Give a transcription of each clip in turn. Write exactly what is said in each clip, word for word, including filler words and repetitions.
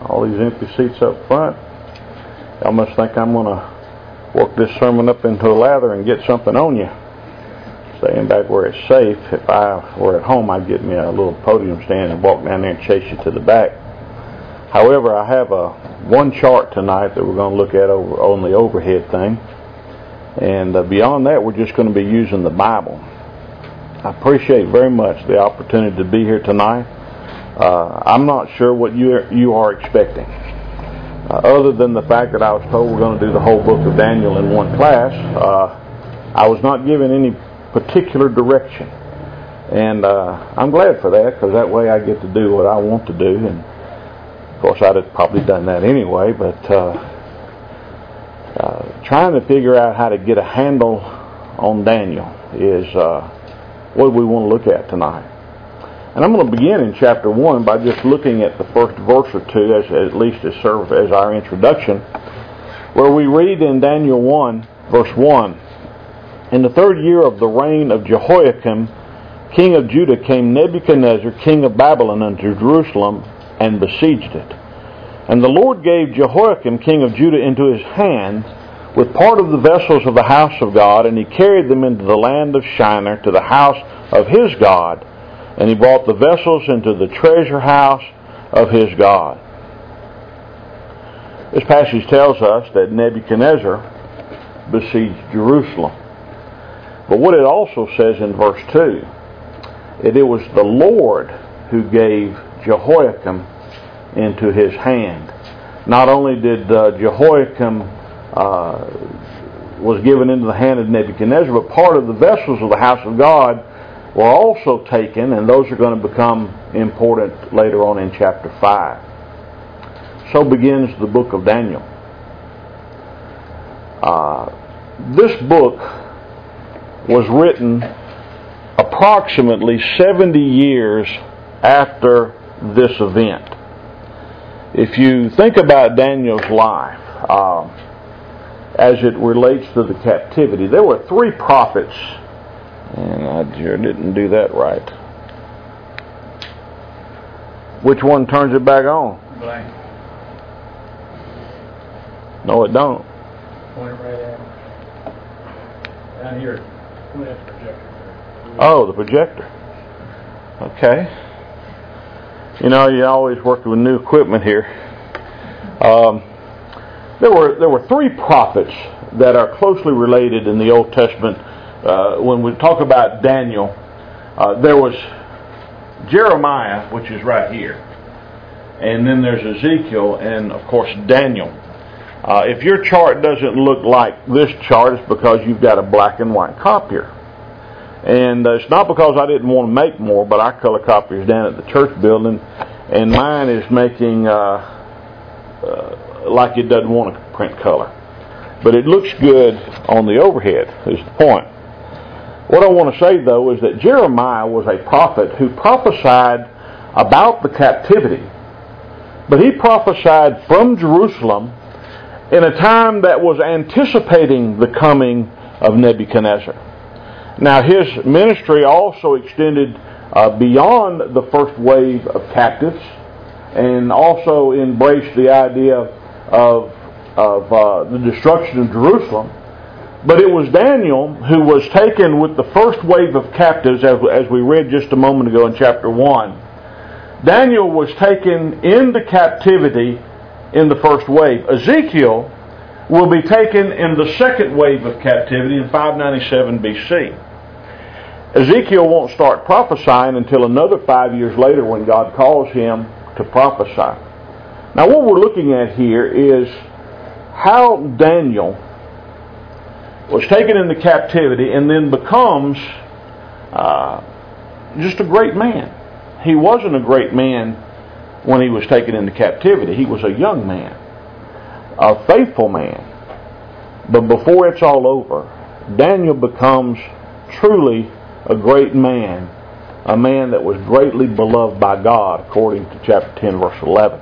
all these empty seats up front. Y'all must think I'm going to work this sermon up into a lather and get something on you. Staying back where it's safe. If I were at home, I'd get me a little podium stand and walk down there and chase you to the back. However, I have a one chart tonight that we're going to look at over on the overhead thing. And uh, beyond that, we're just going to be using the Bible. I appreciate very much the opportunity to be here tonight. Uh, I'm not sure what you are, you are expecting. Uh, other than the fact that I was told we're going to do the whole book of Daniel in one class, uh, I was not given any particular direction. And uh, I'm glad for that, because that way I get to do what I want to do. And of course, I'd have probably done that anyway, but uh, uh, trying to figure out how to get a handle on Daniel is uh, what we want to look at tonight. And I'm going to begin in chapter one by just looking at the first verse or two, as at least as serve as our introduction, where we read in Daniel one, verse one, "In the third year of the reign of Jehoiakim, king of Judah, came Nebuchadnezzar, king of Babylon, unto Jerusalem, and besieged it. And the Lord gave Jehoiakim, king of Judah, into his hand, with part of the vessels of the house of God, and he carried them into the land of Shinar, to the house of his God. And he brought the vessels into the treasure house of his God." This passage tells us that Nebuchadnezzar besieged Jerusalem. But what it also says in verse two, that it was the Lord who gave Jehoiakim into his hand. Not only did uh, Jehoiakim uh, was given into the hand of Nebuchadnezzar, but part of the vessels of the house of God were also taken, and those are going to become important later on in chapter five. So begins the book of Daniel. Uh, this book was written approximately seventy years after this event. If you think about Daniel's life, uh, as it relates to the captivity, there were three prophets. And I sure didn't do that right. Which one turns it back on? Blank. No, it don't. Point it right at. Down here. Point at the projector. Oh, the projector. Okay. You know, you're always working with new equipment here. Um, there were there were three prophets that are closely related in the Old Testament. Uh, when we talk about Daniel, uh, there was Jeremiah, which is right here, and then there's Ezekiel, and of course Daniel. Uh, if your chart doesn't look like this chart, it's because you've got a black and white copier. And uh, it's not because I didn't want to make more, but our color copier is down at the church building, and mine is making uh, uh, like it doesn't want to print color. But it looks good on the overhead, is the point. What I want to say, though, is that Jeremiah was a prophet who prophesied about the captivity. But he prophesied from Jerusalem in a time that was anticipating the coming of Nebuchadnezzar. Now, his ministry also extended uh, beyond the first wave of captives, and also embraced the idea of, of uh, the destruction of Jerusalem. But it was Daniel who was taken with the first wave of captives, as, as we read just a moment ago in chapter one. Daniel was taken into captivity in the first wave. Ezekiel will be taken in the second wave of captivity in five ninety-seven B C. Ezekiel won't start prophesying until another five years later when God calls him to prophesy. Now what we're looking at here is how Daniel was taken into captivity and then becomes uh, just a great man. He wasn't a great man when he was taken into captivity. He was a young man, a faithful man. But before it's all over, Daniel becomes truly a great man, a man that was greatly beloved by God, according to chapter ten, verse eleven.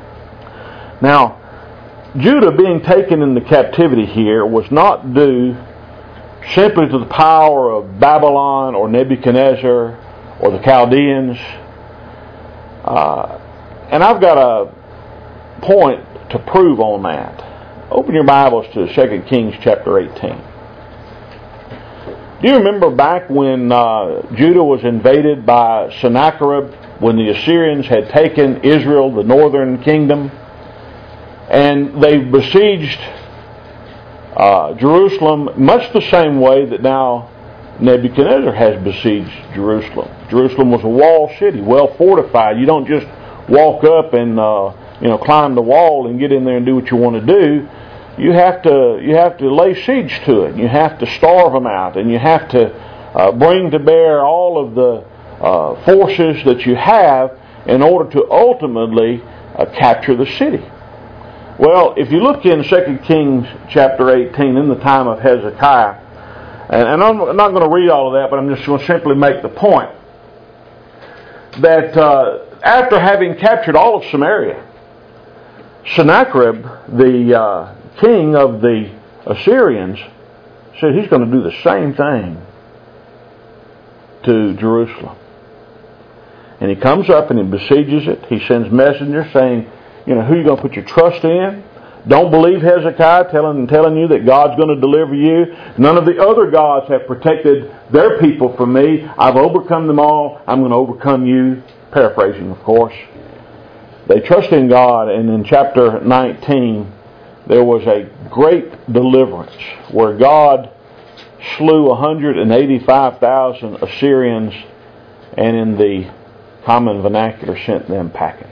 Now, Judah being taken into captivity here was not due simply to the power of Babylon or Nebuchadnezzar or the Chaldeans. Uh, and I've got a point to prove on that. Open your Bibles to Second Kings chapter eighteen. Do you remember back when uh, Judah was invaded by Sennacherib, when the Assyrians had taken Israel, the northern kingdom, and they besieged uh, Jerusalem much the same way that now Nebuchadnezzar has besieged Jerusalem. Jerusalem was a walled city, well fortified. You don't just walk up and uh, you know climb the wall and get in there and do what you want to do. You have to you have to lay siege to it. You have to starve them out, and you have to uh, bring to bear all of the uh, forces that you have in order to ultimately uh, capture the city. Well, if you look in Second Kings chapter eighteen, in the time of Hezekiah, and, and I'm not going to read all of that, but I'm just going to simply make the point that uh, after having captured all of Samaria, Sennacherib, the uh, king of the Assyrians, said he's going to do the same thing to Jerusalem. And he comes up and he besieges it. He sends messengers saying, you know, who are you going to put your trust in? Don't believe Hezekiah telling, telling you that God's going to deliver you. None of the other gods have protected their people from me. I've overcome them all. I'm going to overcome you. Paraphrasing, of course. They trust in God, and in chapter nineteen, there was a great deliverance where God slew one hundred eighty-five thousand Assyrians, and in the common vernacular sent them packing.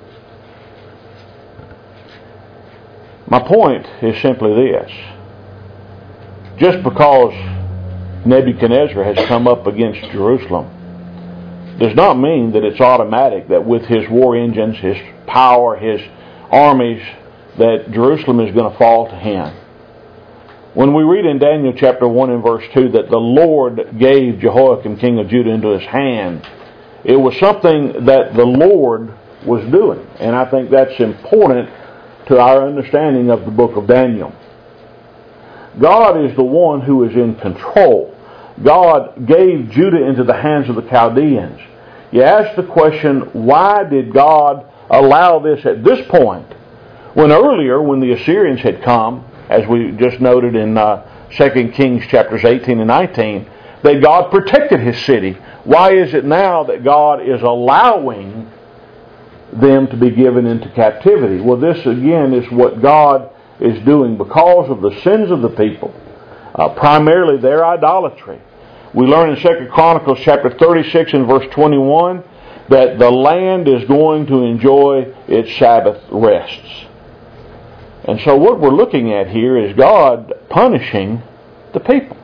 My point is simply this. Just because Nebuchadnezzar has come up against Jerusalem does not mean that it's automatic that with his war engines, his power, his armies, that Jerusalem is going to fall to him. When we read in Daniel chapter one and verse two that the Lord gave Jehoiakim king of Judah into his hand, it was something that the Lord was doing. And I think that's important to our understanding of the book of Daniel. God is the one who is in control. God gave Judah into the hands of the Chaldeans. You ask the question, why did God allow this at this point? When earlier, when the Assyrians had come, as we just noted in uh, Second Kings chapters eighteen and nineteen, that God protected His city. Why is it now that God is allowing them to be given into captivity? Well, this again is what God is doing because of the sins of the people, uh, primarily their idolatry. We learn in Second Chronicles chapter thirty-six and verse twenty-one that the land is going to enjoy its Sabbath rests. And so what we're looking at here is God punishing the people.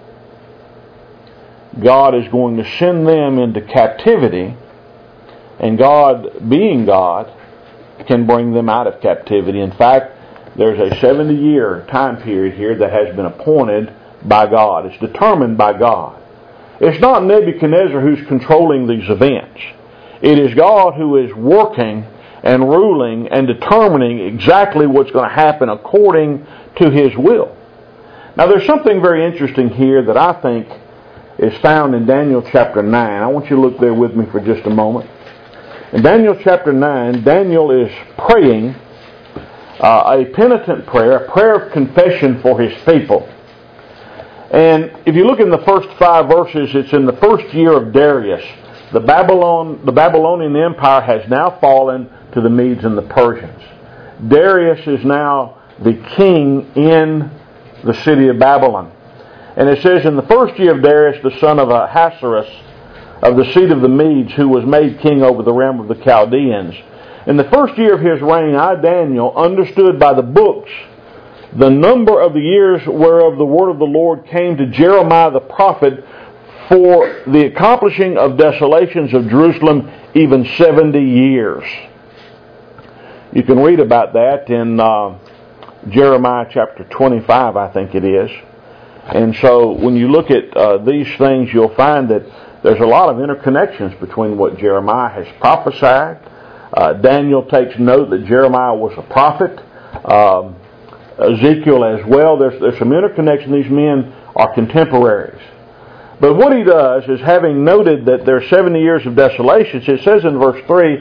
God is going to send them into captivity, and God, being God, can bring them out of captivity. In fact, there's a seventy-year time period here that has been appointed by God. It's determined by God. It's not Nebuchadnezzar who's controlling these events. It is God who is working and ruling and determining exactly what's going to happen according to His will. Now there's something very interesting here that I think is found in Daniel chapter nine. I want you to look there with me for just a moment. In Daniel chapter nine, Daniel is praying uh, a penitent prayer, a prayer of confession for his people. And if you look in the first five verses, it's in the first year of Darius. The Babylon, the Babylonian Empire has now fallen to the Medes and the Persians. Darius is now the king in the city of Babylon. And it says, in the first year of Darius, the son of Ahasuerus, of the seed of the Medes, who was made king over the realm of the Chaldeans. In the first year of his reign, I, Daniel, understood by the books the number of the years whereof the word of the Lord came to Jeremiah the prophet for the accomplishing of desolations of Jerusalem, even seventy years. You can read about that in uh, Jeremiah chapter twenty-five, I think it is. And so when you look at uh, these things, you'll find that there's a lot of interconnections between what Jeremiah has prophesied. Uh, Daniel takes note that Jeremiah was a prophet. Um, Ezekiel as well. There's, there's some interconnection. These men are contemporaries. But what he does is, having noted that there are seventy years of desolations, it says in verse three,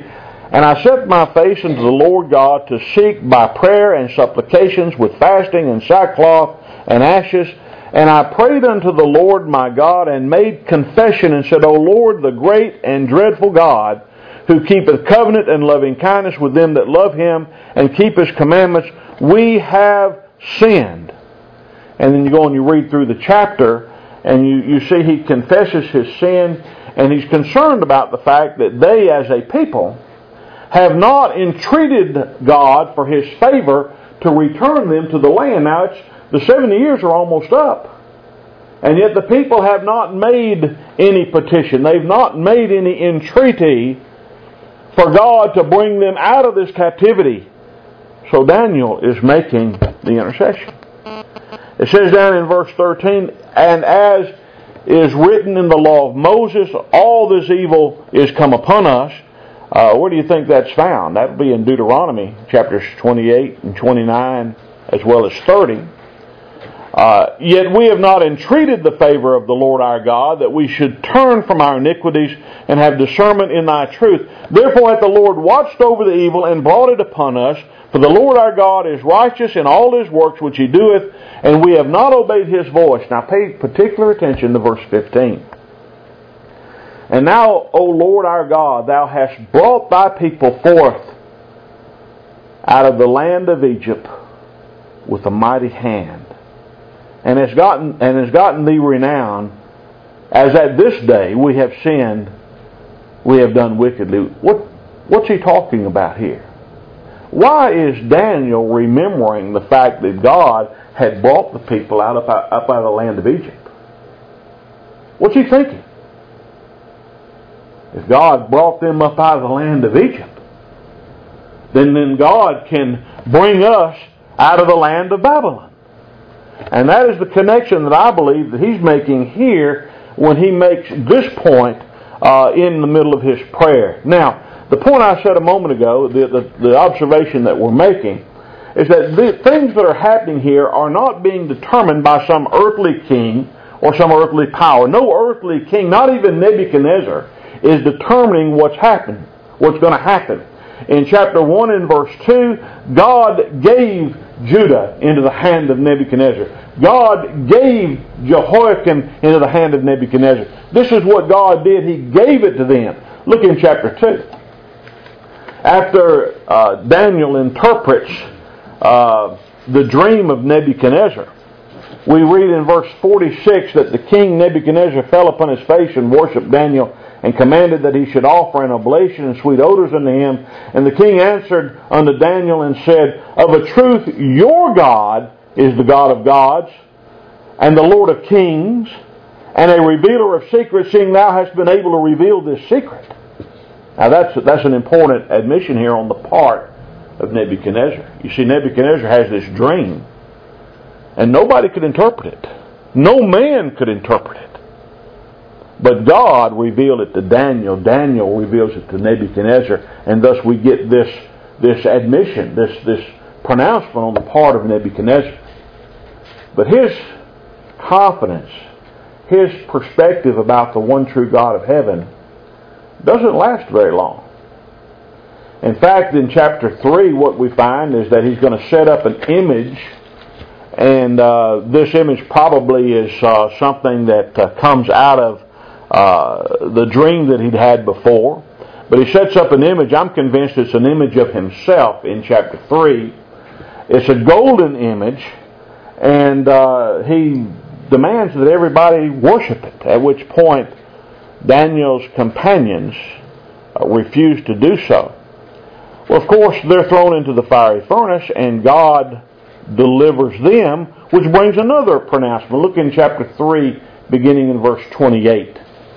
And I set my face unto the Lord God to seek by prayer and supplications with fasting and sackcloth and ashes. And I prayed unto the Lord my God and made confession and said, O Lord, the great and dreadful God, who keepeth covenant and loving kindness with them that love Him and keep His commandments, we have sinned. And then you go and you read through the chapter and you, you see he confesses his sin, and he's concerned about the fact that they as a people have not entreated God for His favor to return them to the land. Now, it's, the seventy years are almost up. And yet the people have not made any petition. They've not made any entreaty for God to bring them out of this captivity. So Daniel is making the intercession. It says down in verse thirteen, and as is written in the law of Moses, all this evil is come upon us. Uh, where do you think that's found? That would be in Deuteronomy chapters twenty-eight and twenty-nine as well as thirty. Uh, Yet we have not entreated the favor of the Lord our God, that we should turn from our iniquities and have discernment in thy truth. Therefore hath the Lord watched over the evil and brought it upon us. For the Lord our God is righteous in all His works which He doeth, and we have not obeyed His voice. Now pay particular attention to verse fifteen. And now, O Lord our God, Thou hast brought Thy people forth out of the land of Egypt with a mighty hand, and has gotten and has gotten Thee renown, as at this day we have sinned, we have done wickedly. What what's he talking about here? Why is Daniel remembering the fact that God had brought the people out of, up out of the land of Egypt? What's he thinking? If God brought them up out of the land of Egypt, then, then God can bring us out of the land of Babylon. And that is the connection that I believe that he's making here when he makes this point uh, in the middle of his prayer. Now, the point I said a moment ago, the, the, the observation that we're making, is that the things that are happening here are not being determined by some earthly king or some earthly power. No earthly king, not even Nebuchadnezzar, is determining what's happened, what's going to happen. In chapter one and verse two, God gave Judah into the hand of Nebuchadnezzar. God gave Jehoiakim into the hand of Nebuchadnezzar. This is what God did. He gave it to them. Look in chapter two. After uh, Daniel interprets uh, the dream of Nebuchadnezzar, we read in verse forty-six that the king Nebuchadnezzar fell upon his face and worshipped Daniel, and commanded that he should offer an oblation and sweet odors unto him. And the king answered unto Daniel and said, Of a truth your God is the God of gods, and the Lord of kings, and a revealer of secrets, seeing thou hast been able to reveal this secret. Now that's, that's an important admission here on the part of Nebuchadnezzar. You see, Nebuchadnezzar has this dream, and nobody could interpret it. No man could interpret it. But God revealed it to Daniel. Daniel reveals it to Nebuchadnezzar. And thus we get this, this admission, this, this pronouncement on the part of Nebuchadnezzar. But his confidence, his perspective about the one true God of heaven doesn't last very long. In fact, in chapter three, what we find is that he's going to set up an image. And uh, this image probably is uh, something that uh, comes out of Uh, the dream that he'd had before. But he sets up an image. I'm convinced it's an image of himself in chapter three. It's a golden image, and uh, he demands that everybody worship it, at which point Daniel's companions uh, refuse to do so. Well, of course, they're thrown into the fiery furnace, and God delivers them, which brings another pronouncement. Look in chapter three, beginning in verse twenty-eight.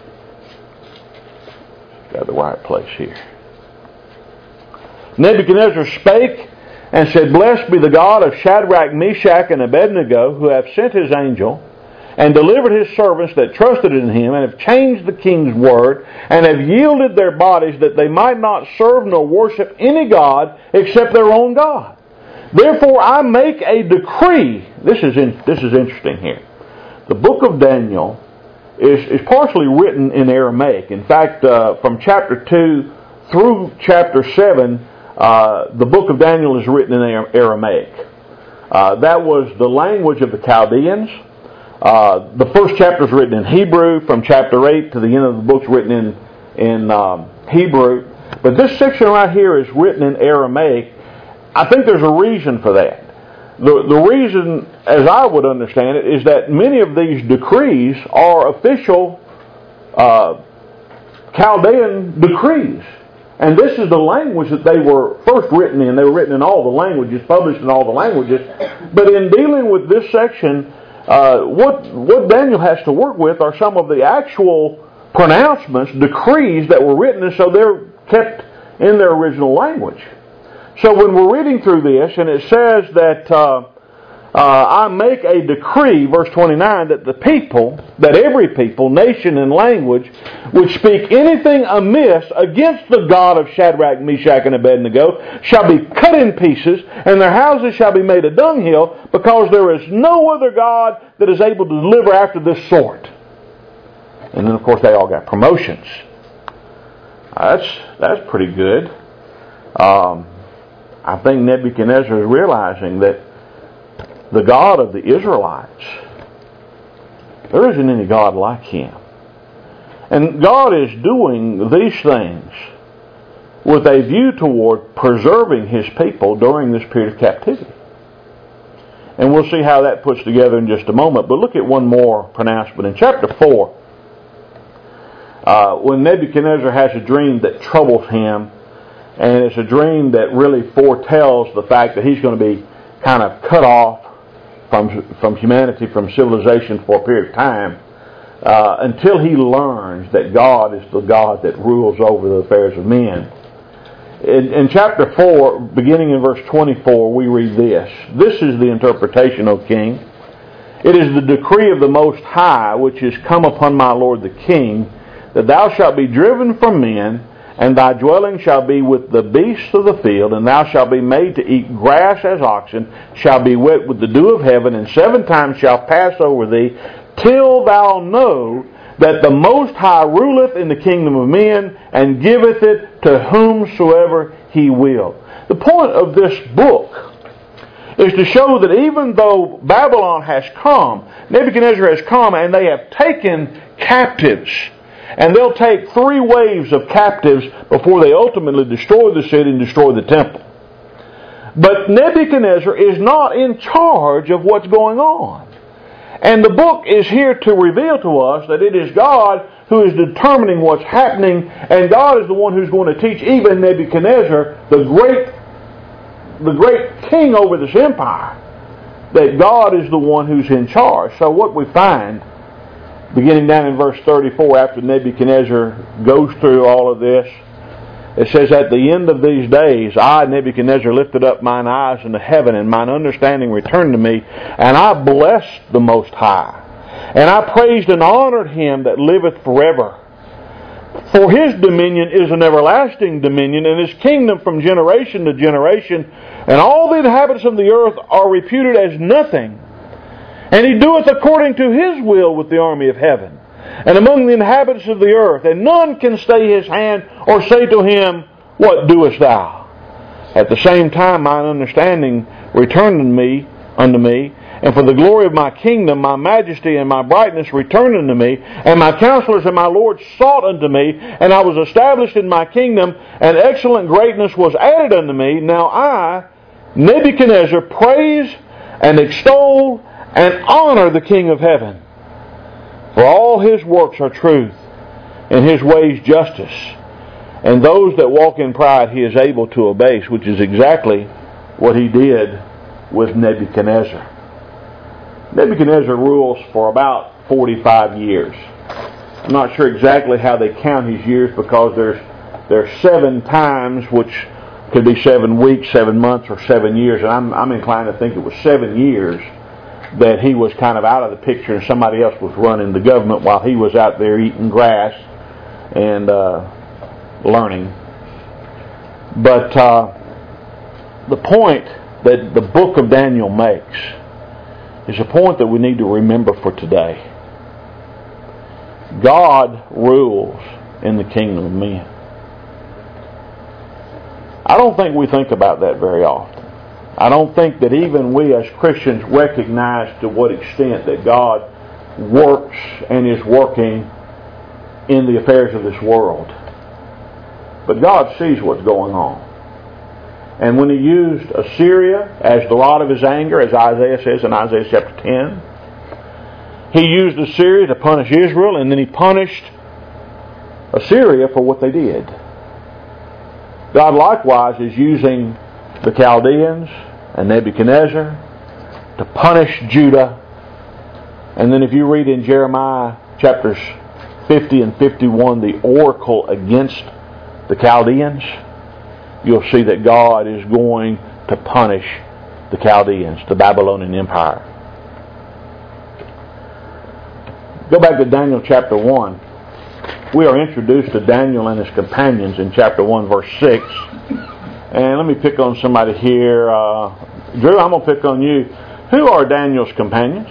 Got the right place here. Nebuchadnezzar spake and said, Blessed be the God of Shadrach, Meshach, and Abednego, who hath sent his angel, and delivered his servants that trusted in him, and have changed the king's word, and have yielded their bodies that they might not serve nor worship any god except their own God. Therefore I make a decree. This is in, this is interesting here. The book of Daniel is, is partially written in Aramaic. In fact, uh, from chapter two through chapter seven, uh, the book of Daniel is written in Aramaic. Uh, that was the language of the Chaldeans. Uh, the first chapter is written in Hebrew. From chapter eight to the end of the book is written in, in um, Hebrew. But this section right here is written in Aramaic. I think there's a reason for that. The, the reason, as I would understand it, is that many of these decrees are official uh, Chaldean decrees. And this is the language that they were first written in. They were written in all the languages, published in all the languages. But in dealing with this section, uh, what, what Daniel has to work with are some of the actual pronouncements, decrees that were written, and so they're kept in their original language. So when we're reading through this, and it says that uh, uh, I make a decree, verse twenty-nine, that the people, that every people, nation, and language which speak anything amiss against the God of Shadrach, Meshach, and Abednego shall be cut in pieces, and their houses shall be made a dunghill, because there is no other God that is able to deliver after this sort. And then, of course, they all got promotions. That's that's pretty good. Um, I think Nebuchadnezzar is realizing that the God of the Israelites, there isn't any God like Him. And God is doing these things with a view toward preserving His people during this period of captivity. And we'll see how that puts together in just a moment. But look at one more pronouncement. In chapter four, uh, when Nebuchadnezzar has a dream that troubles him, and it's a dream that really foretells the fact that he's going to be kind of cut off from from humanity, from civilization for a period of time, uh, until he learns that God is the God that rules over the affairs of men. In, in chapter four, beginning in verse twenty-four, we read this. This is the interpretation, O king. It is the decree of the Most High which is come upon my lord the king, that thou shalt be driven from men, and thy dwelling shall be with the beasts of the field, and thou shalt be made to eat grass as oxen, shall be wet with the dew of heaven, and seven times shall pass over thee, till thou know that the Most High ruleth in the kingdom of men, and giveth it to whomsoever He will. The point of this book is to show that even though Babylon has come, Nebuchadnezzar has come, and they have taken captives, and they'll take three waves of captives before they ultimately destroy the city and destroy the temple. But Nebuchadnezzar is not in charge of what's going on. And the book is here to reveal to us that it is God who is determining what's happening, and God is the one who's going to teach even Nebuchadnezzar, the great, the great king over this empire, that God is the one who's in charge. So what we find, beginning down in verse thirty-four, after Nebuchadnezzar goes through all of this, it says, At the end of these days, I, Nebuchadnezzar, lifted up mine eyes into heaven, and mine understanding returned to me, and I blessed the Most High. And I praised and honored Him that liveth forever. For His dominion is an everlasting dominion, and His kingdom from generation to generation, and all the inhabitants of the earth are reputed as nothing. And He doeth according to His will with the army of heaven, and among the inhabitants of the earth, and none can stay His hand, or say to Him, What doest thou? At the same time mine understanding returned unto me, unto me, and for the glory of my kingdom, my majesty and my brightness returned unto me, and my counselors and my lords sought unto me, and I was established in my kingdom, and excellent greatness was added unto me. Now I, Nebuchadnezzar, praise and extol and honor the King of heaven. For all His works are truth, and His ways justice. And those that walk in pride He is able to abase, which is exactly what He did with Nebuchadnezzar. Nebuchadnezzar rules for about forty-five years. I'm not sure exactly how they count his years, because there's there's seven times, which could be seven weeks, seven months, or seven years. And I'm, I'm inclined to think it was seven years that he was kind of out of the picture and somebody else was running the government while he was out there eating grass and uh, learning. But uh, the point that the book of Daniel makes is a point that we need to remember for today. God rules in the kingdom of men. I don't think we think about that very often. I don't think that even we as Christians recognize to what extent that God works and is working in the affairs of this world. But God sees what's going on. And when He used Assyria as the rod of His anger, as Isaiah says in Isaiah chapter ten, He used Assyria to punish Israel, and then He punished Assyria for what they did. God likewise is using the Chaldeans and Nebuchadnezzar to punish Judah. And then if you read in Jeremiah chapters fifty and fifty-one, the oracle against the Chaldeans, you'll see that God is going to punish the Chaldeans, the Babylonian Empire. Go back to Daniel chapter one. We are introduced to Daniel and his companions in chapter one, verse six. And let me pick on somebody here. Uh, Drew, I'm going to pick on you. Who are Daniel's companions?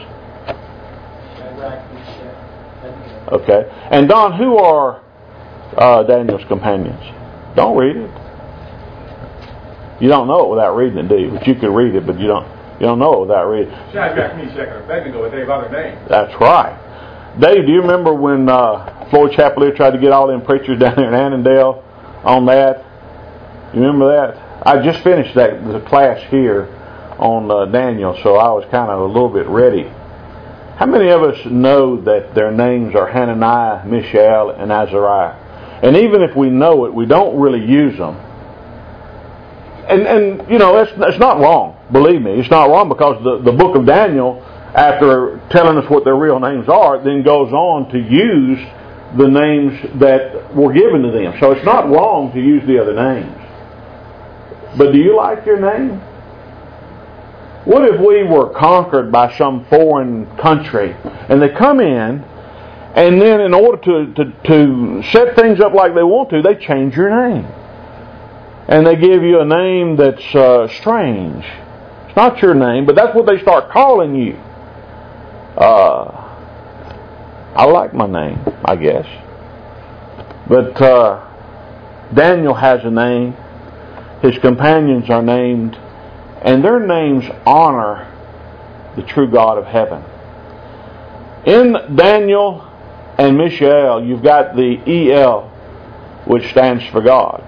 Okay. And Don, who are uh, Daniel's companions? Don't read it. You don't know it without reading it, do you? But you could read it, but you don't you don't know it without reading it. Shadrach, Meshach, and Abednego, they have other names. That's right. Dave, do you remember when uh, Floyd Chapelier tried to get all them preachers down there in Annandale on that? You remember that? I just finished that the class here on uh, Daniel, so I was kind of a little bit ready. How many of us know that their names are Hananiah, Mishael, and Azariah? And even if we know it, we don't really use them. And, and you know, that's, that's not wrong. Believe me, it's not wrong, because the, the book of Daniel, after telling us what their real names are, then goes on to use the names that were given to them. So it's not wrong to use the other names. But do you like your name? What if we were conquered by some foreign country and they come in, and then in order to, to, to set things up like they want to, they change your name. And they give you a name that's uh, strange. It's not your name, but that's what they start calling you. Uh, I like my name, I guess. But uh, Daniel has a name. His companions are named, and their names honor the true God of heaven. In Daniel and Mishael, you've got the E L, which stands for God.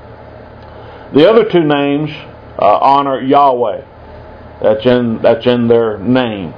The other two names uh, honor Yahweh. That's in that's in their name.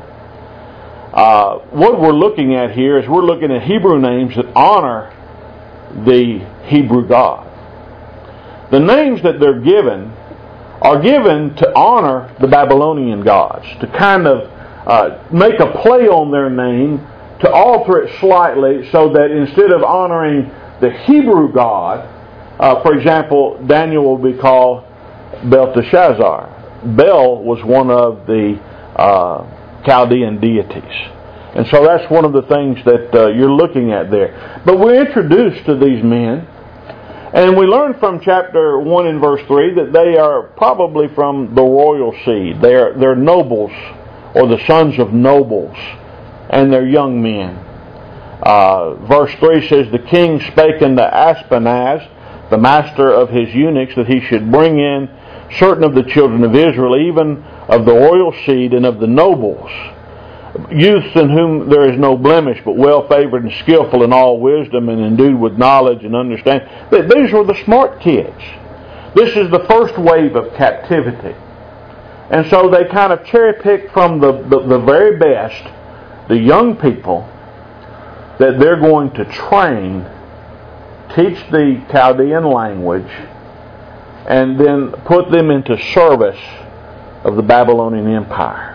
Uh, what we're looking at here is we're looking at Hebrew names that honor the Hebrew God. The names that they're given are given to honor the Babylonian gods, to kind of uh, make a play on their name, to alter it slightly so that instead of honoring the Hebrew God, uh, for example, Daniel will be called Belteshazzar. Bel was one of the uh, Chaldean deities. And so that's one of the things that uh, you're looking at there. But we're introduced to these men, and we learn from chapter one and verse three that they are probably from the royal seed. They're, they're nobles, or the sons of nobles, and they're young men. Uh, verse three says, "The king spake unto Ashpenaz, the master of his eunuchs, that he should bring in certain of the children of Israel, even of the royal seed and of the nobles, youths in whom there is no blemish, but well favored and skillful in all wisdom, and endued with knowledge and understanding." These were the smart kids. This is the first wave of captivity. And so they kind of cherry pick from the, the, the very best, the young people, that they're going to train, teach the Chaldean language, and then put them into service of the Babylonian Empire.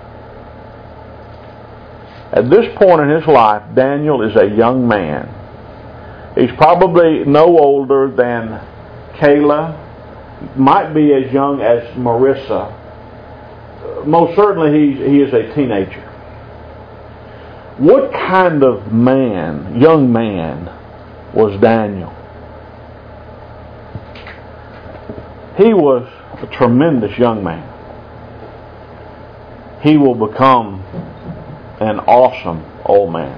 At this point in his life, Daniel is a young man. He's probably no older than Kayla, might be as young as Marissa. Most certainly he, he is a teenager. What kind of man, young man, was Daniel? He was a tremendous young man. He will become an awesome old man.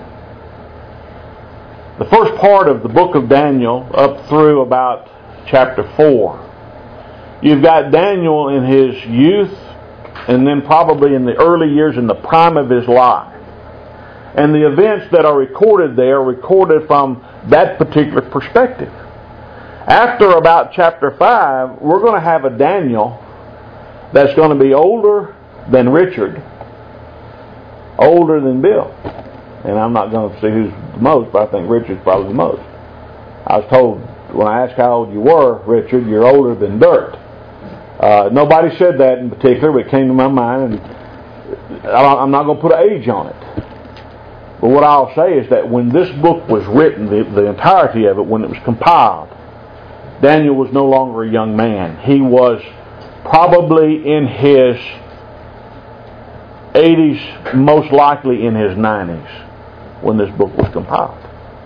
The first part of the book of Daniel, up through about chapter four, You've got Daniel in his youth, and then probably in the early years in the prime of his life. And the events that are recorded there are recorded from that particular perspective. After about chapter five, we're going to have a Daniel that's going to be older than Richard, older than Bill. And I'm not going to see who's the most, but I think Richard's probably the most. I was told when I asked how old you were, Richard, you're older than dirt. Uh, nobody said that in particular, but it came to my mind, and I'm not going to put an age on it. But what I'll say is that when this book was written, the, the entirety of it, when it was compiled, Daniel was no longer a young man. He was probably in his eighties, most likely in his nineties, when this book was compiled.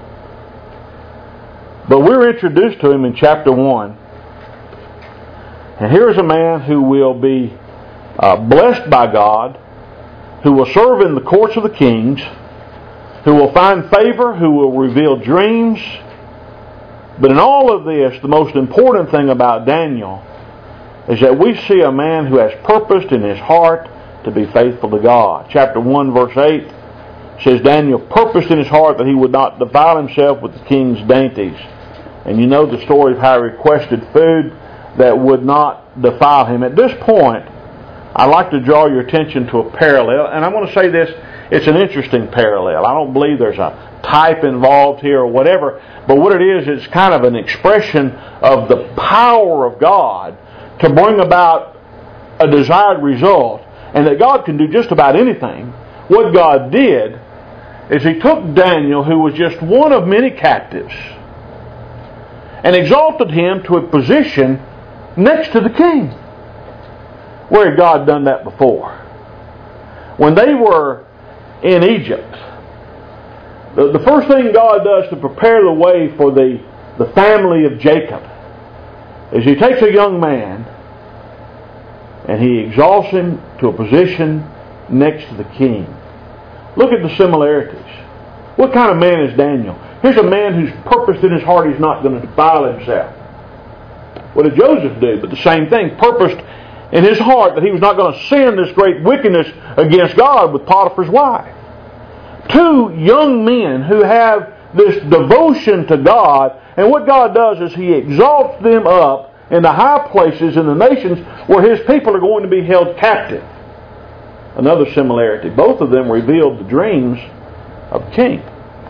But we're introduced to him in chapter one. And here's a man who will be uh, blessed by God, who will serve in the courts of the kings, who will find favor, who will reveal dreams. But in all of this, the most important thing about Daniel is that we see a man who has purposed in his heart to be faithful to God. Chapter one, verse eight says, Daniel purposed in his heart that he would not defile himself with the king's dainties. And you know the story of how he requested food that would not defile him. At this point, I'd like to draw your attention to a parallel. And I'm going to say this, it's an interesting parallel. I don't believe there's a type involved here or whatever. But what it is, it's kind of an expression of the power of God to bring about a desired result. And that God can do just about anything. What God did is He took Daniel, who was just one of many captives, and exalted him to a position next to the king. Where had God done that before? When they were in Egypt, the, the first thing God does to prepare the way for the, the family of Jacob is He takes a young man and He exalts him to a position next to the king. Look at the similarities. What kind of man is Daniel? Here's a man who's purposed in his heart he's not going to defile himself. What did Joseph do? But the same thing. Purposed in his heart that he was not going to sin this great wickedness against God with Potiphar's wife. Two young men who have this devotion to God, and what God does is He exalts them up in the high places in the nations where His people are going to be held captive. Another similarity. Both of them revealed the dreams of the king.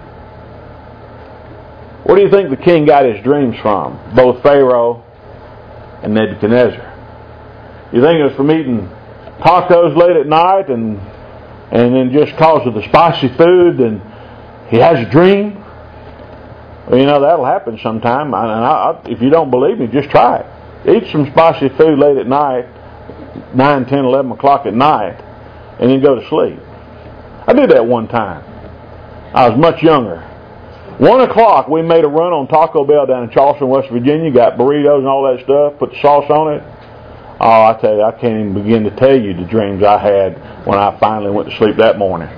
Where do you think the king got his dreams from? Both Pharaoh and Nebuchadnezzar. You think it was from eating tacos late at night and and then just because of the spicy food and he has a dream? Well, you know, that'll happen sometime. And I, I, if you don't believe me, just try it. Eat some spicy food late at night, nine, ten, eleven o'clock at night, and then go to sleep. I did that one time. I was much younger. One o'clock, we made a run on Taco Bell down in Charleston, West Virginia. Got burritos and all that stuff. Put the sauce on it. Oh, I tell you, I can't even begin to tell you the dreams I had when I finally went to sleep that morning.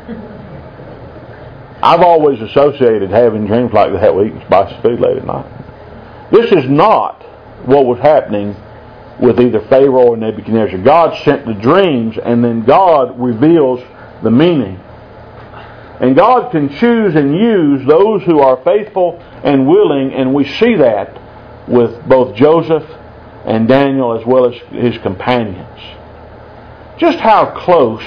I've always associated having dreams like that with eating spicy food late at night. This is not what was happening with either Pharaoh or Nebuchadnezzar. God sent the dreams, and then God reveals the meaning. And God can choose and use those who are faithful and willing, and we see that with both Joseph and Daniel as well as his companions. Just how close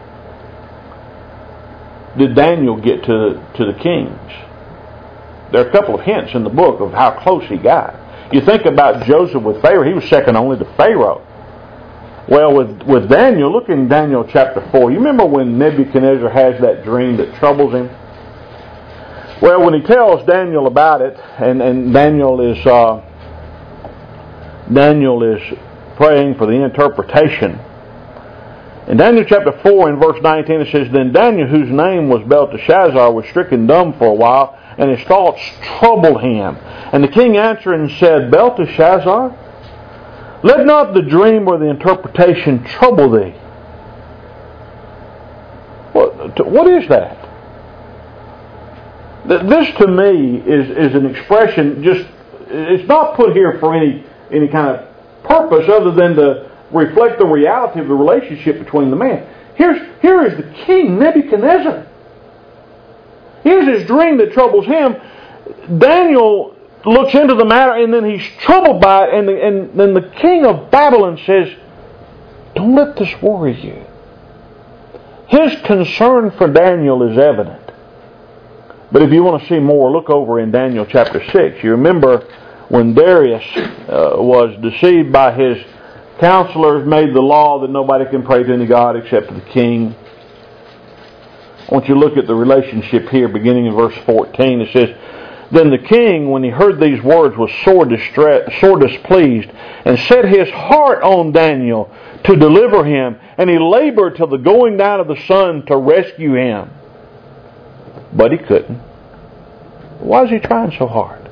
did Daniel get to, to the kings? There are a couple of hints in the book of how close he got. You think about Joseph with Pharaoh, he was second only to Pharaoh. Well, with, with Daniel, look in Daniel chapter four. You remember when Nebuchadnezzar has that dream that troubles him? Well, when he tells Daniel about it, and, and Daniel is uh, Daniel is praying for the interpretation. In Daniel chapter four, in verse nineteen, it says, Then Daniel, whose name was Belteshazzar, was stricken dumb for a while, and his thoughts troubled him. And the king answered and said, Belteshazzar, let not the dream or the interpretation trouble thee. What, what is that? This to me is, is an expression, just, it's not put here for any, any kind of purpose other than to reflect the reality of the relationship between the man. Here's, here is the king, Nebuchadnezzar. Here's his dream that troubles him. Daniel looks into the matter and then he's troubled by it, and, the, and then the king of Babylon says, don't let this worry you. His concern for Daniel is evident. But if you want to see more, look over in Daniel chapter six. You remember when Darius uh, was deceived by his counselors, made the law that nobody can pray to any god except to the king. I want you to look at the relationship here, beginning in verse fourteen. It says, then the king, when he heard these words, was sore distressed, sore displeased, and set his heart on Daniel to deliver him, and he labored till the going down of the sun to rescue him. But he couldn't. Why is he trying so hard?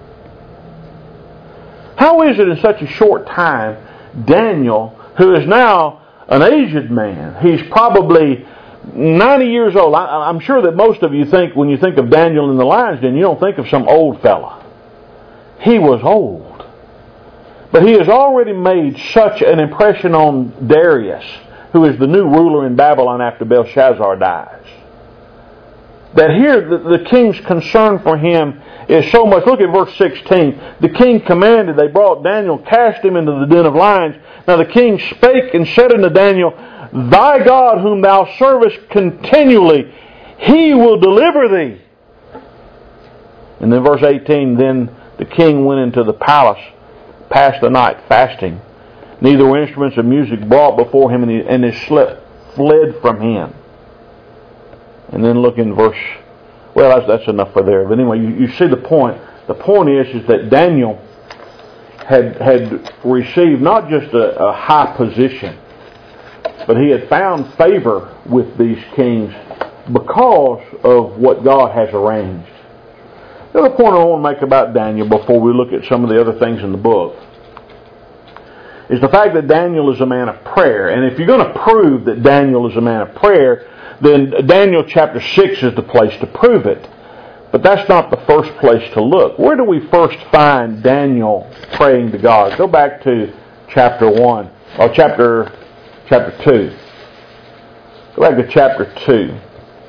How is it in such a short time, Daniel, who is now an aged man, he's probably ninety years old. I, I'm sure that most of you think, when you think of Daniel in the lion's den, you don't think of some old fella. He was old. But he has already made such an impression on Darius, who is the new ruler in Babylon after Belshazzar dies, that here the, the king's concern for him is so much. Look at verse sixteen. The king commanded, they brought Daniel, cast him into the den of lions. Now the king spake and said unto Daniel, thy God whom thou servest continually, he will deliver thee. And then verse eighteen, then the king went into the palace, passed the night fasting. Neither were instruments of music brought before him, and, he, and his sleep fled from him. And then look in verse, well, that's, that's enough for there. But anyway, you, you see the point. The point is, is that Daniel had, had received not just a, a high position, but he had found favor with these kings because of what God has arranged. The other point I want to make about Daniel before we look at some of the other things in the book is the fact that Daniel is a man of prayer. And if you're going to prove that Daniel is a man of prayer, then Daniel chapter six is the place to prove it. But that's not the first place to look. Where do we first find Daniel praying to God? Go back to chapter one, or chapter chapter two. Go back to chapter two.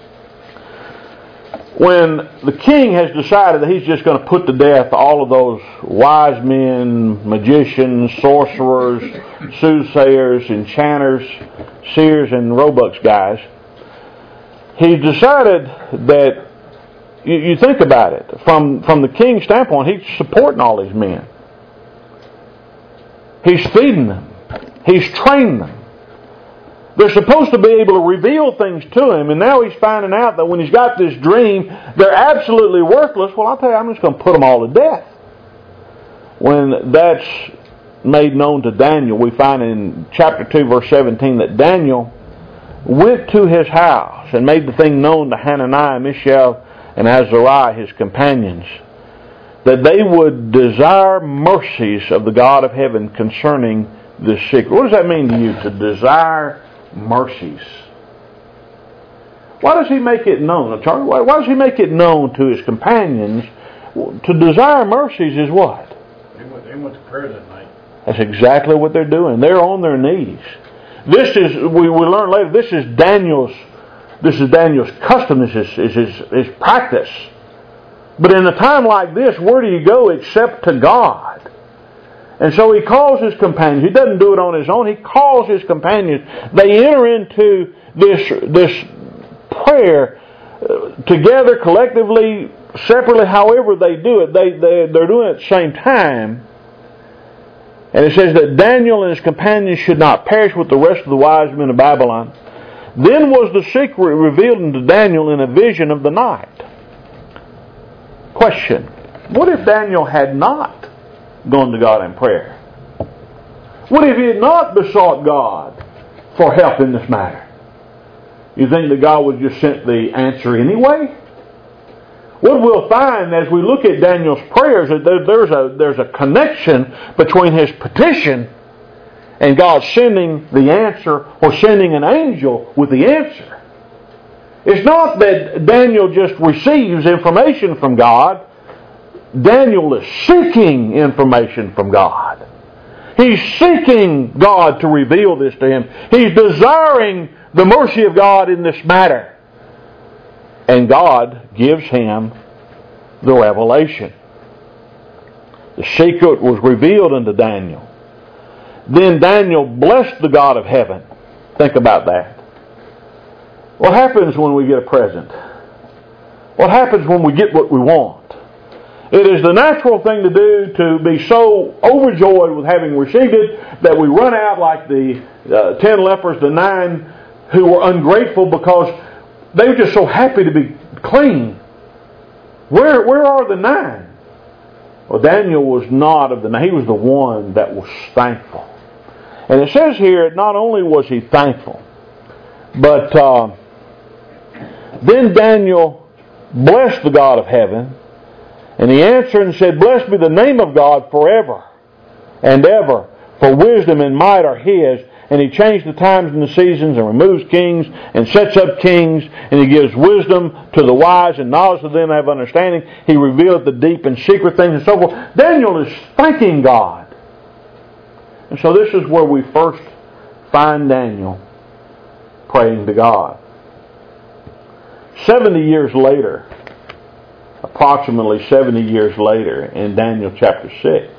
When the king has decided that he's just going to put to death all of those wise men, magicians, sorcerers, soothsayers, enchanters, seers, and Robux guys, he's decided that, you, you think about it, from, from the king's standpoint, he's supporting all these men. He's feeding them. He's training them. They're supposed to be able to reveal things to him, and now he's finding out that when he's got this dream, they're absolutely worthless. Well, I'll tell you, I'm just going to put them all to death. When that's made known to Daniel, we find in chapter two, verse seventeen, that Daniel went to his house and made the thing known to Hananiah, Mishael, and Azariah, his companions, that they would desire mercies of the God of heaven concerning this secret. What does that mean to you, to desire mercies? Why does he make it known, Charlie? Why, why does he make it known to his companions? To desire mercies is what? They went, they went to prayer that night. That's exactly what they're doing. They're on their knees. This is, we, we learn later, this is Daniel's, this is Daniel's custom, this is, is his, his practice. But in a time like this, where do you go except to God? And so he calls his companions. He doesn't do it on his own. He calls his companions. They enter into this, this prayer uh, together, collectively, separately, however they do it. They, they, they're doing it at the same time. And it says that Daniel and his companions should not perish with the rest of the wise men of Babylon. Then was the secret revealed unto Daniel in a vision of the night. Question. What if Daniel had not gone to God in prayer? What if he had not besought God for help in this matter? You think that God would just sent the answer anyway? What we'll find as we look at Daniel's prayers is that there's a, there's a connection between his petition and God sending the answer, or sending an angel with the answer. It's not that Daniel just receives information from God. Daniel is seeking information from God. He's seeking God to reveal this to him. He's desiring the mercy of God in this matter. And God gives him the revelation. The secret was revealed unto Daniel. Then Daniel blessed the God of heaven. Think about that. What happens when we get a present? What happens when we get what we want? It is the natural thing to do to be so overjoyed with having received it that we run out like the uh, ten lepers, the nine who were ungrateful because they were just so happy to be clean. Where, where are the nine? Well, Daniel was not of the nine. He was the one that was thankful. And it says here, not only was he thankful, but uh, then Daniel blessed the God of heaven, and he answered and said, Blessed be the name of God forever and ever, for wisdom and might are his. And he changed the times and the seasons and removes kings and sets up kings, and he gives wisdom to the wise and knowledge to them that have understanding. He revealeth the deep and secret things and so forth. Daniel is thanking God. And so this is where we first find Daniel praying to God. Seventy years later, approximately seventy years later, in Daniel chapter six,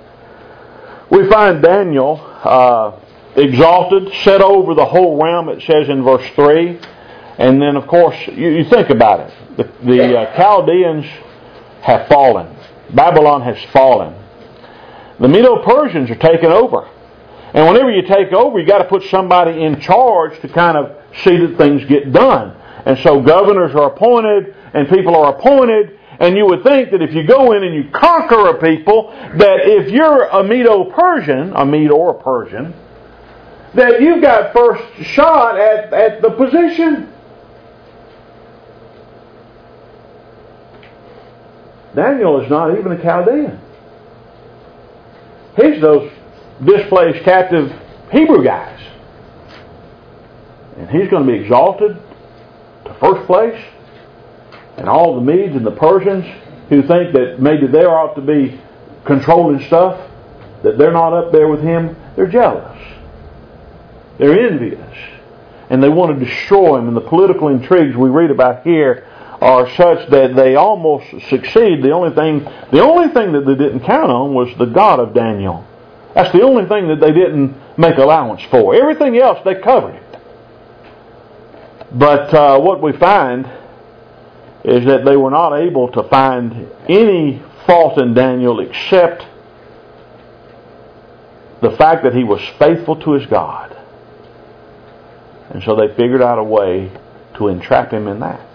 we find Daniel uh, exalted, set over the whole realm, it says in verse three. And then, of course, you, you think about it. The, the uh, Chaldeans have fallen. Babylon has fallen. The Medo-Persians are taken over. And whenever you take over, you got to put somebody in charge to kind of see that things get done. And so governors are appointed, and people are appointed. And you would think that if you go in and you conquer a people, that if you're a Medo-Persian, a Mede or a Persian, that you've got first shot at, at the position. Daniel is not even a Chaldean. He's those displaced captive Hebrew guys. And he's going to be exalted to first place. And all the Medes and the Persians who think that maybe they ought to be controlling stuff, that they're not up there with him, they're jealous. They're envious. And they want to destroy him. And the political intrigues we read about here are such that they almost succeed. The only thing, the only thing that they didn't count on was the God of Daniel. That's the only thing that they didn't make allowance for. Everything else, they covered it. But uh, what we find is that they were not able to find any fault in Daniel except the fact that he was faithful to his God. And so they figured out a way to entrap him in that.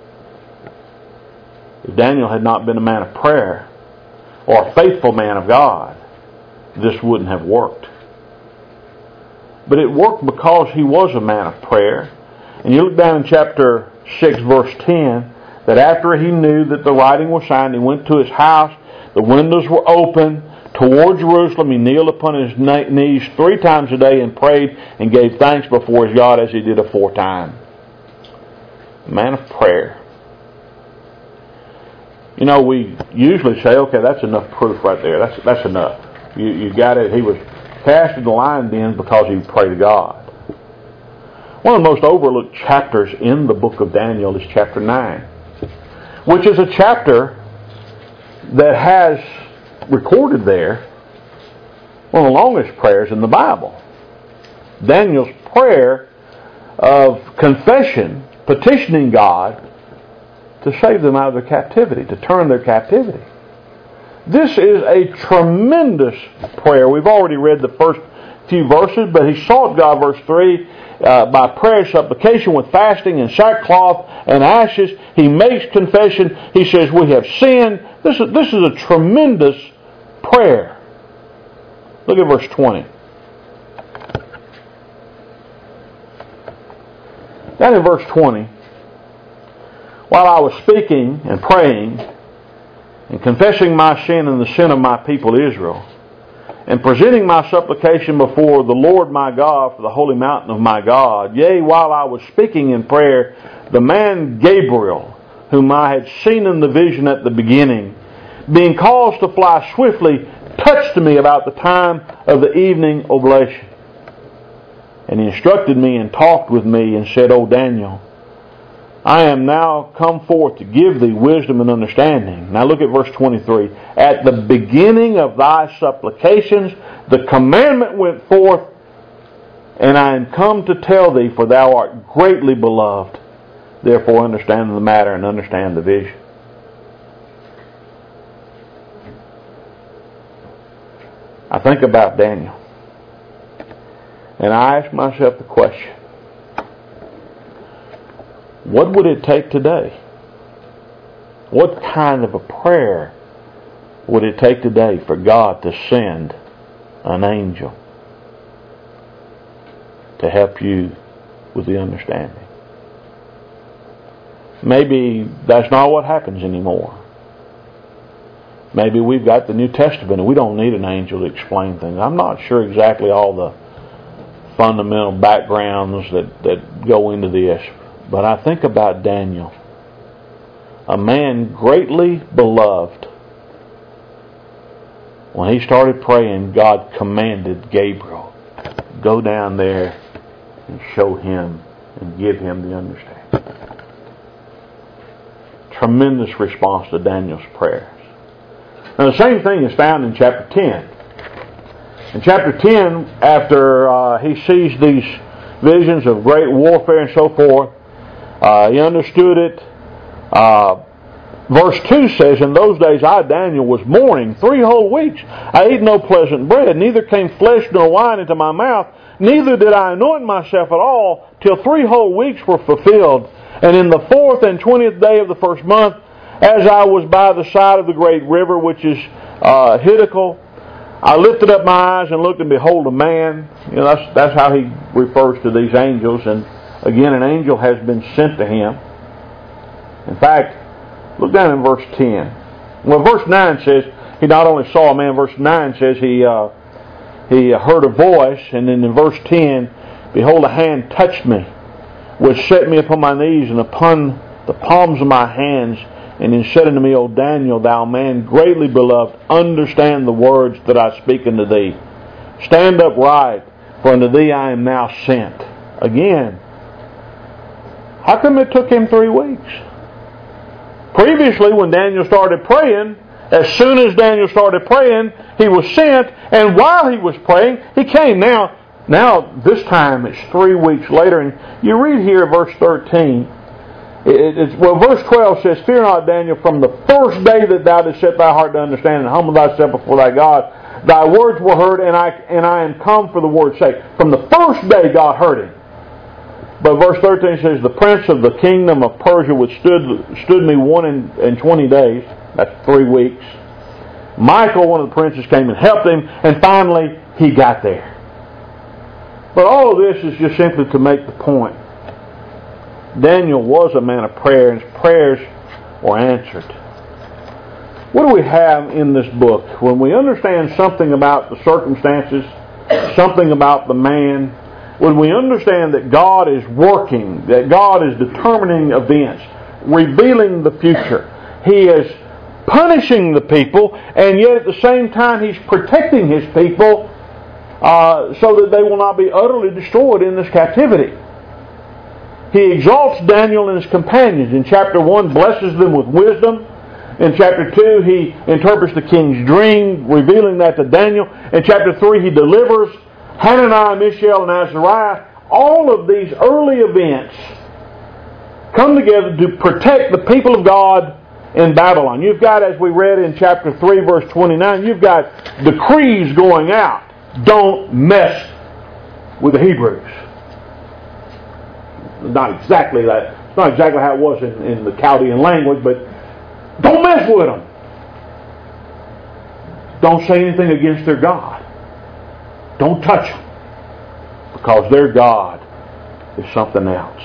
If Daniel had not been a man of prayer or a faithful man of God, this wouldn't have worked. But it worked because he was a man of prayer. And you look down in chapter six, verse ten, that after he knew that the writing was signed, he went to his house, the windows were open toward Jerusalem. He kneeled upon his knees three times a day and prayed and gave thanks before his God as he did aforetime. A man of prayer. You know, we usually say, okay, that's enough proof right there. That's that's enough. You you got it. He was cast in the lion den because he prayed to God. One of the most overlooked chapters in the book of Daniel is chapter nine, which is a chapter that has recorded there one of the longest prayers in the Bible. Daniel's prayer of confession, petitioning God to save them out of their captivity, to turn their captivity. This is a tremendous prayer. We've already read the first few verses, but he sought God, verse three, uh, by prayer, supplication, with fasting and sackcloth and ashes. He makes confession. He says, we have sinned. This is, this is a tremendous prayer. Look at verse twenty. Down in verse twenty, while I was speaking and praying and confessing my sin and the sin of my people Israel, and presenting my supplication before the Lord my God for the holy mountain of my God, yea, while I was speaking in prayer, the man Gabriel, whom I had seen in the vision at the beginning, being caused to fly swiftly, touched me about the time of the evening oblation. And he instructed me and talked with me and said, O Daniel, I am now come forth to give thee wisdom and understanding. Now look at verse twenty-three. At the beginning of thy supplications, the commandment went forth, and I am come to tell thee, for thou art greatly beloved. Therefore understand the matter and understand the vision. I think about Daniel. And I ask myself the question, what would it take today? What kind of a prayer would it take today for God to send an angel to help you with the understanding? Maybe that's not what happens anymore. Maybe we've got the New Testament and we don't need an angel to explain things. I'm not sure exactly all the fundamental backgrounds that, that go into this. But I think about Daniel, a man greatly beloved. When he started praying, God commanded Gabriel, go down there and show him and give him the understanding. Tremendous response to Daniel's prayers. Now the same thing is found in chapter ten. In chapter ten, after uh, he sees these visions of great warfare and so forth, uh, he understood it. Uh, verse two says, in those days I, Daniel, was mourning three whole weeks. I ate no pleasant bread, neither came flesh nor wine into my mouth, neither did I anoint myself at all, till three whole weeks were fulfilled. And in the fourth and twentieth day of the first month, as I was by the side of the great river, which is uh, Hiddekel, I lifted up my eyes and looked, and behold, a man. You know, that's that's how he refers to these angels. And again, an angel has been sent to him. In fact, look down in verse ten. Well, verse nine says he not only saw a man. Verse nine says he uh, he heard a voice, and then in verse ten, behold, a hand touched me, which set me upon my knees and upon the palms of my hands. And then said unto me, O Daniel, thou man greatly beloved, understand the words that I speak unto thee. Stand upright, for unto thee I am now sent. Again, how come it took him three weeks? Previously, when Daniel started praying, as soon as Daniel started praying, he was sent, and while he was praying, he came. Now, now this time it's three weeks later, and you read here verse thirteen. It, it's, well, verse twelve says, Fear not, Daniel, from the first day that thou didst set thy heart to understand and humble thyself before thy God, thy words were heard, and I and I am come for the word's sake. From the first day God heard him. But verse thirteen says, The prince of the kingdom of Persia withstood stood me one and, and twenty days. That's three weeks. Michael, one of the princes, came and helped him, and finally he got there. But all of this is just simply to make the point. Daniel was a man of prayer, and his prayers were answered. What do we have in this book? When we understand something about the circumstances, something about the man, when we understand that God is working, that God is determining events, revealing the future, He is punishing the people, and yet at the same time He's protecting His people uh, so that they will not be utterly destroyed in this captivity. He exalts Daniel and his companions. In chapter one, blesses them with wisdom. In chapter two, he interprets the king's dream, revealing that to Daniel. In chapter three, he delivers Hananiah, Mishael, and Azariah. All of these early events come together to protect the people of God in Babylon. You've got, as we read in chapter three, verse twenty-nine, you've got decrees going out. Don't mess with the Hebrews. Not exactly that. It's not exactly how it was in, in the Chaldean language, but don't mess with them. Don't say anything against their God. Don't touch them, because their God is something else.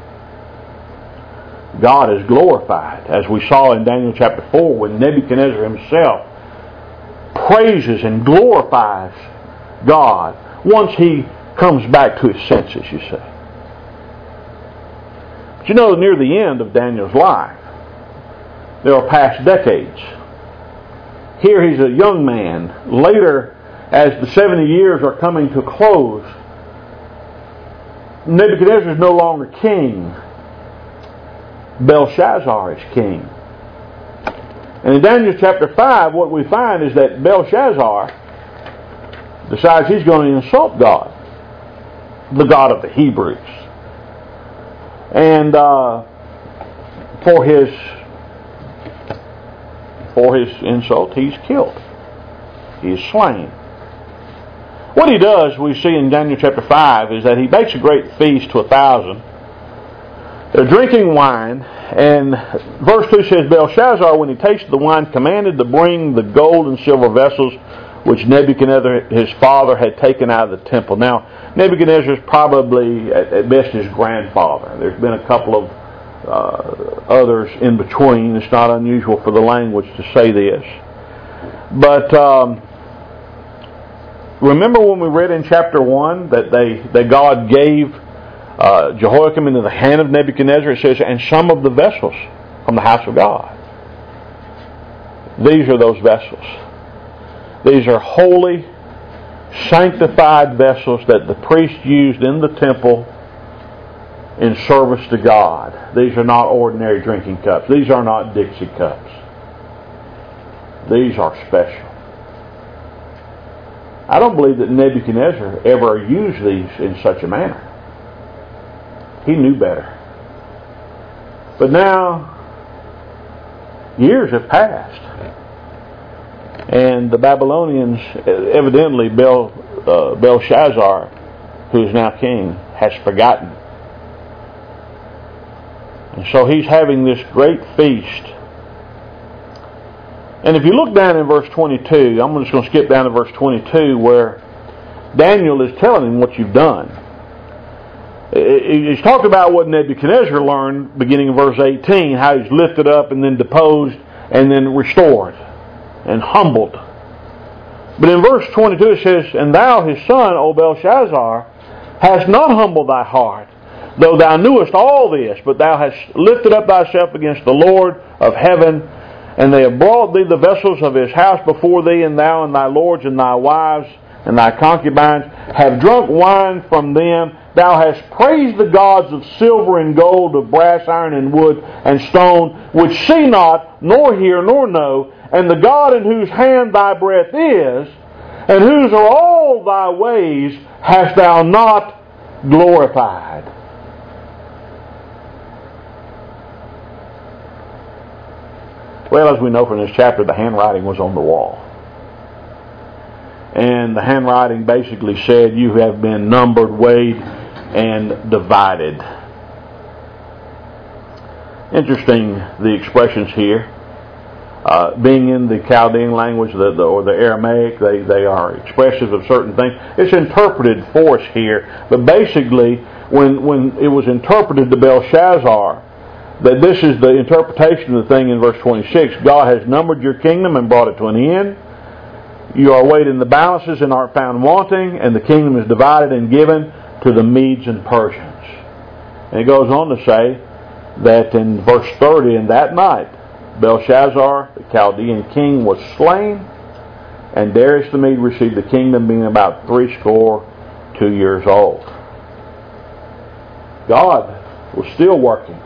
God is glorified, as we saw in Daniel chapter four, when Nebuchadnezzar himself praises and glorifies God once he comes back to his senses, you say. But you know, near the end of Daniel's life, there are past decades. Here he's a young man. Later, as the seventy years are coming to close, Nebuchadnezzar is no longer king. Belshazzar is king. And in Daniel chapter five, what we find is that Belshazzar decides he's going to insult God, the God of the Hebrews. And uh, for his for his insult, he's killed. He is slain. What he does, we see in Daniel chapter five, is that he makes a great feast to a thousand. They're drinking wine, and verse two says, Belshazzar, when he tasted the wine, commanded to bring the gold and silver vessels which Nebuchadnezzar, his father, had taken out of the temple. Now, Nebuchadnezzar is probably, at, at best, his grandfather. There's been a couple of uh, others in between. It's not unusual for the language to say this. But um, remember when we read in chapter one that they that God gave uh, Jehoiakim into the hand of Nebuchadnezzar? It says, and some of the vessels from the house of God. These are those vessels. These are holy, sanctified vessels that the priest used in the temple in service to God. These are not ordinary drinking cups. These are not Dixie cups. These are special. I don't believe that Nebuchadnezzar ever used these in such a manner. He knew better. But now, years have passed. And the Babylonians, evidently Bel, uh, Belshazzar, who is now king, has forgotten. And so he's having this great feast. And if you look down in verse twenty-two, I'm just going to skip down to verse twenty-two, where Daniel is telling him what you've done. He's talked about what Nebuchadnezzar learned beginning in verse eighteen, how he's lifted up and then deposed and then restored and humbled. But in verse twenty-two it says, and thou his son, O Belshazzar, hast not humbled thy heart, though thou knewest all this, but thou hast lifted up thyself against the Lord of heaven, and they have brought thee the vessels of his house before thee, and thou and thy lords and thy wives and thy concubines have drunk wine from them. Thou hast praised the gods of silver and gold, of brass, iron, and wood, and stone, which see not, nor hear, nor know, and the God in whose hand thy breath is, and whose are all thy ways, hast thou not glorified. Well, as we know from this chapter, the handwriting was on the wall. And the handwriting basically said, you have been numbered, weighed, and divided. Interesting, the expressions here. Uh, being in the Chaldean language the, the, or the Aramaic, they, they are expressive of certain things. It's interpreted for us here. But basically, when, when it was interpreted to Belshazzar, that this is the interpretation of the thing in verse twenty-six. God has numbered your kingdom and brought it to an end. You are weighed in the balances and aren't found wanting, and the kingdom is divided and given to the Medes and Persians. And it goes on to say that in verse thirty, in that night, Belshazzar, the Chaldean king, was slain, and Darius the Mede received the kingdom, being about threescore two years old. God was still working.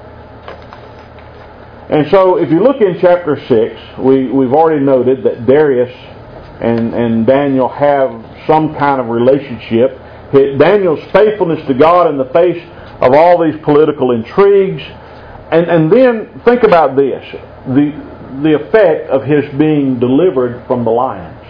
And so if you look in chapter six, we, we've already noted that Darius and, and Daniel have some kind of relationship. Daniel's faithfulness to God in the face of all these political intrigues. And, and then think about this, the, the effect of his being delivered from the lions.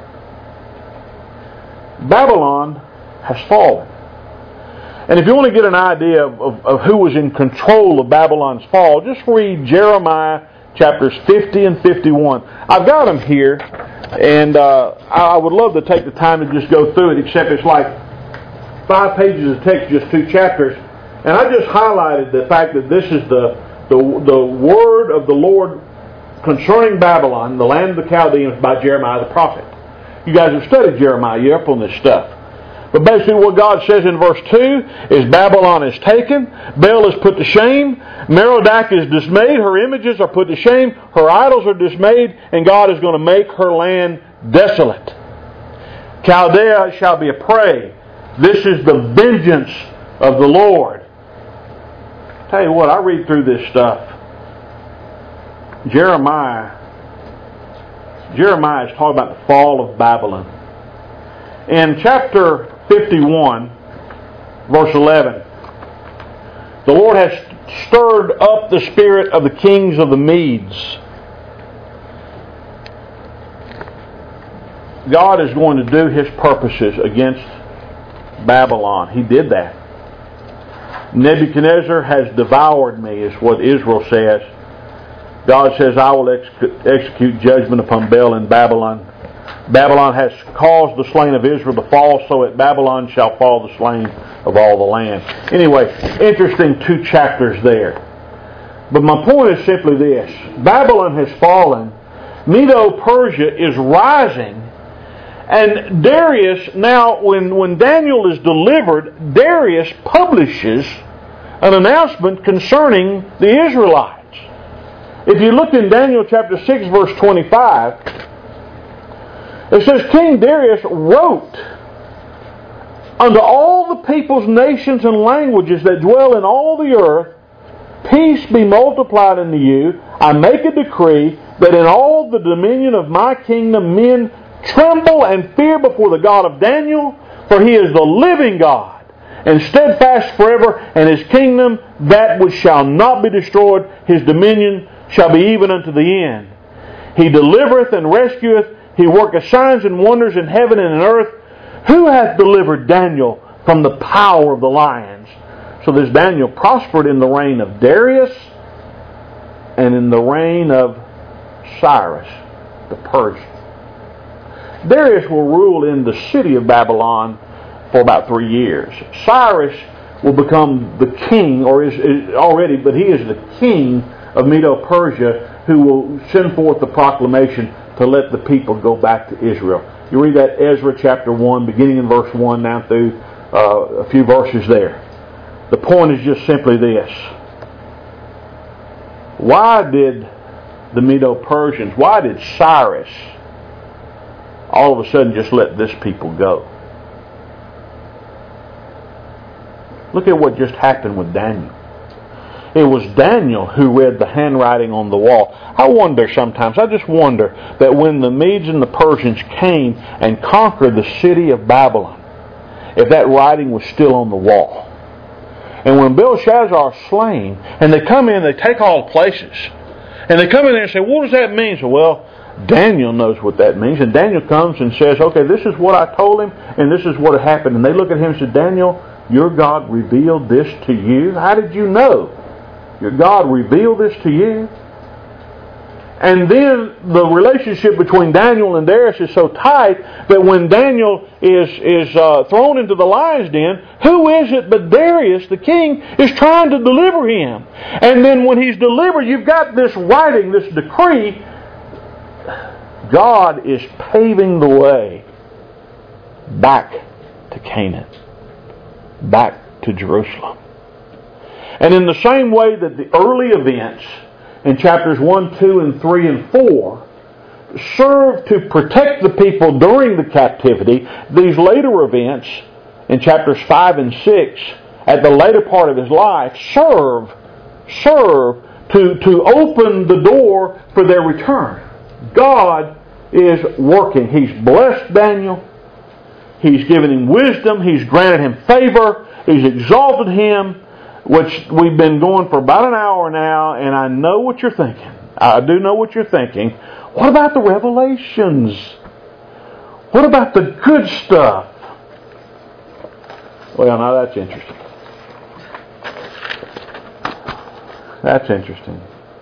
Babylon has fallen. And if you want to get an idea of, of, of who was in control of Babylon's fall, just read Jeremiah chapters fifty and fifty-one. I've got them here, and uh, I would love to take the time to just go through it, except it's like five pages of text, just two chapters. And I just highlighted the fact that this is the, the, the word of the Lord concerning Babylon, the land of the Chaldeans, by Jeremiah the prophet. You guys have studied Jeremiah. You're up on this stuff. But basically what God says in verse two is Babylon is taken, Bel is put to shame, Merodach is dismayed, her images are put to shame, her idols are dismayed, and God is going to make her land desolate. Chaldea shall be a prey. This is the vengeance of the Lord. Tell you what, I read through this stuff. Jeremiah, Jeremiah is talking about the fall of Babylon. In chapter fifty-one, verse eleven, the Lord has stirred up the spirit of the kings of the Medes. God is going to do His purposes against Babylon. He did that. Nebuchadnezzar has devoured me, is what Israel says. God says, I will ex- execute judgment upon Bel in Babylon. Babylon has caused the slain of Israel to fall, so at Babylon shall fall the slain of all the land. Anyway, interesting two chapters there. But my point is simply this. Babylon has fallen. Medo-Persia is rising. And Darius, now when, when Daniel is delivered, Darius publishes an announcement concerning the Israelites. If you look in Daniel chapter six, verse twenty-five, it says, King Darius wrote unto all the peoples, nations, and languages that dwell in all the earth, peace be multiplied unto you. I make a decree that in all the dominion of my kingdom men tremble and fear before the God of Daniel, for He is the living God, and steadfast forever, and His kingdom that which shall not be destroyed, His dominion shall be even unto the end. He delivereth and rescueth, He worketh signs and wonders in heaven and in earth. Who hath delivered Daniel from the power of the lions? So this Daniel prospered in the reign of Darius and in the reign of Cyrus the Persian. Darius will rule in the city of Babylon for about three years. Cyrus will become the king, or is, is already, but he is the king of Medo-Persia, who will send forth the proclamation to let the people go back to Israel. You read that Ezra chapter one, beginning in verse one, down through uh, a few verses there. The point is just simply this. Why did the Medo-Persians, why did Cyrus all of a sudden just let this people go? Look at what just happened with Daniel. It was Daniel who read the handwriting on the wall. I wonder sometimes, I just wonder that when the Medes and the Persians came and conquered the city of Babylon, if that writing was still on the wall. And when Belshazzar is slain, and they come in, they take all the places, and they come in there and say, what does that mean? So, well, Daniel knows what that means. And Daniel comes and says, okay, this is what I told him, and this is what happened. And they look at him and say, Daniel, your God revealed this to you? How did you know? Your God revealed this to you? And then the relationship between Daniel and Darius is so tight that when Daniel is, is uh, thrown into the lion's den, who is it but Darius, the king, is trying to deliver him. And then when he's delivered, you've got this writing, this decree. God is paving the way back to Canaan, back to Jerusalem. And in the same way that the early events in chapters one, two, and three, and four serve to protect the people during the captivity, these later events in chapters five and six, at the later part of his life, serve, serve to, to open the door for their return. God is working. He's blessed Daniel. He's given him wisdom. He's granted him favor. He's exalted him, which we've been going for about an hour now, and I know what you're thinking. I do know what you're thinking. What about the revelations? What about the good stuff? Well, now that's interesting. That's interesting.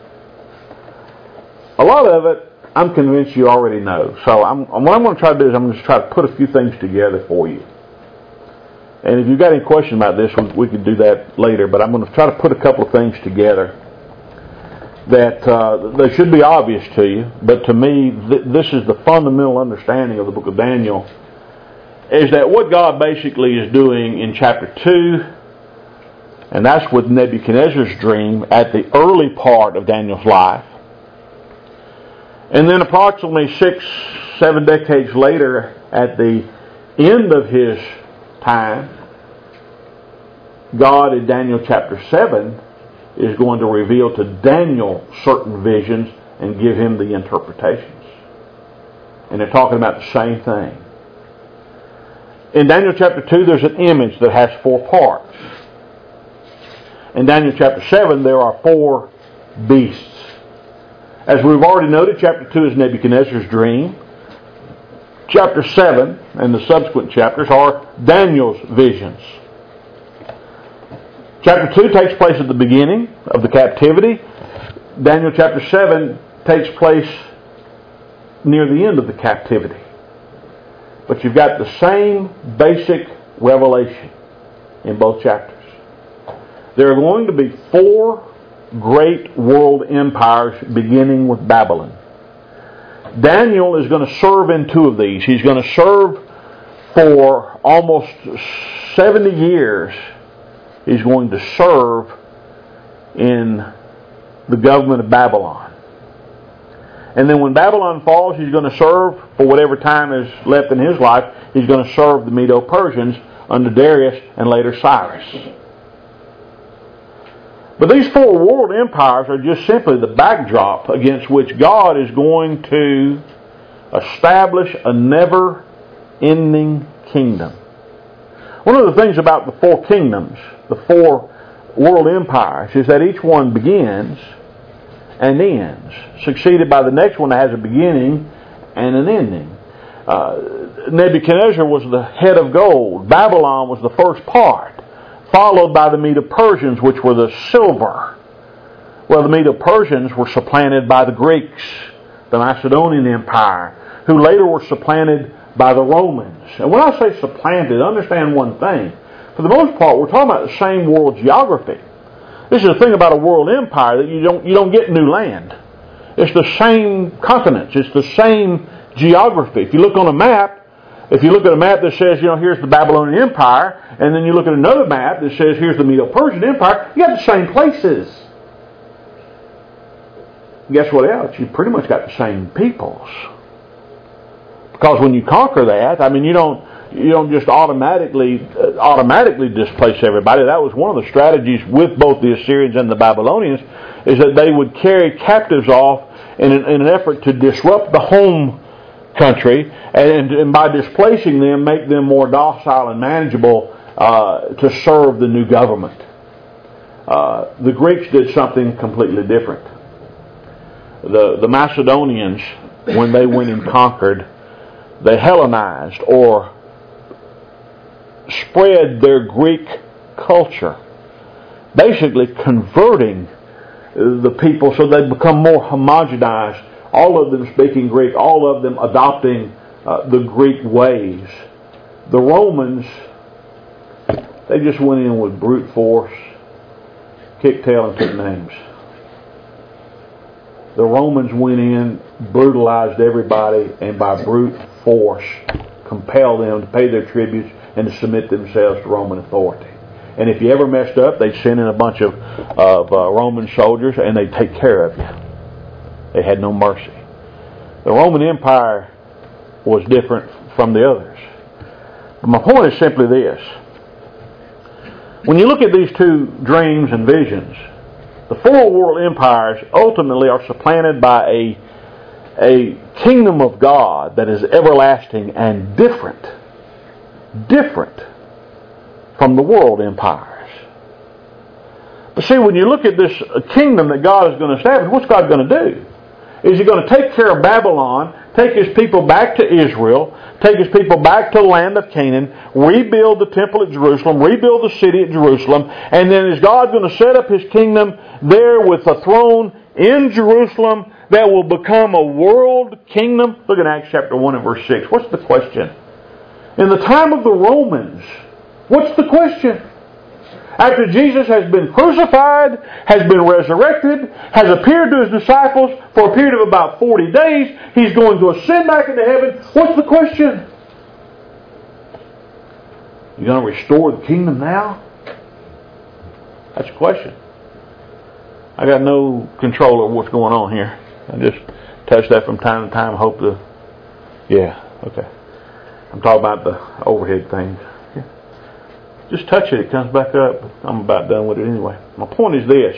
A lot of it, I'm convinced you already know. So I'm, what I'm going to try to do is I'm going to try to put a few things together for you. And if you've got any questions about this, we, we could do that later. But I'm going to try to put a couple of things together that uh, they should be obvious to you. But to me, th- this is the fundamental understanding of the book of Daniel. is that what God basically is doing in chapter two, and that's with Nebuchadnezzar's dream at the early part of Daniel's life. And then approximately six, seven decades later, at the end of his time, God in Daniel chapter seven is going to reveal to Daniel certain visions and give him the interpretations. And they're talking about the same thing. In Daniel chapter two, there's an image that has four parts. In Daniel chapter seven, there are four beasts. As we've already noted, chapter two is Nebuchadnezzar's dream. Chapter seven and the subsequent chapters are Daniel's visions. Chapter two takes place at the beginning of the captivity. Daniel chapter seven takes place near the end of the captivity. But you've got the same basic revelation in both chapters. There are going to be four great world empires beginning with Babylon. Daniel is going to serve in two of these. He's going to serve for almost seventy years. He's going to serve in the government of Babylon. And then when Babylon falls, he's going to serve for whatever time is left in his life. He's going to serve the Medo-Persians under Darius and later Cyrus. But these four world empires are just simply the backdrop against which God is going to establish a never-ending kingdom. One of the things about the four kingdoms, the four world empires, is that each one begins and ends, succeeded by the next one that has a beginning and an ending. Uh, Nebuchadnezzar was the head of gold. Babylon was the first part, followed by the Medo-Persians, which were the silver. Well, the Medo-Persians were supplanted by the Greeks, the Macedonian Empire, who later were supplanted by the Romans. And when I say supplanted, understand one thing. For the most part, we're talking about the same world geography. This is the thing about a world empire, that you don't you don't get new land. It's the same continents. It's the same geography. If you look on a map, if you look at a map that says, you know, here's the Babylonian Empire, and then you look at another map that says, here's the Medo-Persian Empire, you got the same places. Guess what else? You pretty much got the same peoples. Because when you conquer that, I mean, you don't you don't just automatically uh, automatically displace everybody. That was one of the strategies with both the Assyrians and the Babylonians, is that they would carry captives off in an, in an effort to disrupt the home country, and, and by displacing them, make them more docile and manageable uh, to serve the new government. Uh, the Greeks did something completely different. The, the Macedonians, when they went and conquered, they Hellenized or spread their Greek culture, basically converting the people so they become more homogenized, all of them speaking Greek, all of them adopting uh, the Greek ways. The Romans, they just went in with brute force, kicked tail and took names. The Romans went in, brutalized everybody, and by brute force compelled them to pay their tributes and to submit themselves to Roman authority. And if you ever messed up, they'd send in a bunch of, of uh, Roman soldiers and they'd take care of you. They had no mercy. The Roman Empire was different from the others. But my point is simply this. When you look at these two dreams and visions, the four world empires ultimately are supplanted by a, a kingdom of God that is everlasting and different. Different from the world empires. But see, when you look at this kingdom that God is going to establish, what's God going to do? Is He going to take care of Babylon, take His people back to Israel, take His people back to the land of Canaan, rebuild the temple at Jerusalem, rebuild the city at Jerusalem, and then is God going to set up His kingdom there with a throne in Jerusalem that will become a world kingdom? Look at Acts chapter one and verse six. What's the question? In the time of the Romans, what's the question? After Jesus has been crucified, has been resurrected, has appeared to His disciples for a period of about forty days, He's going to ascend back into heaven. What's the question? You going to restore the kingdom now? That's a question. I got no control over what's going on here. I just touch that from time to time. Hope to, yeah, okay. I'm talking about the overhead thing. Yeah. Just touch it. It comes back up. I'm about done with it anyway. My point is this.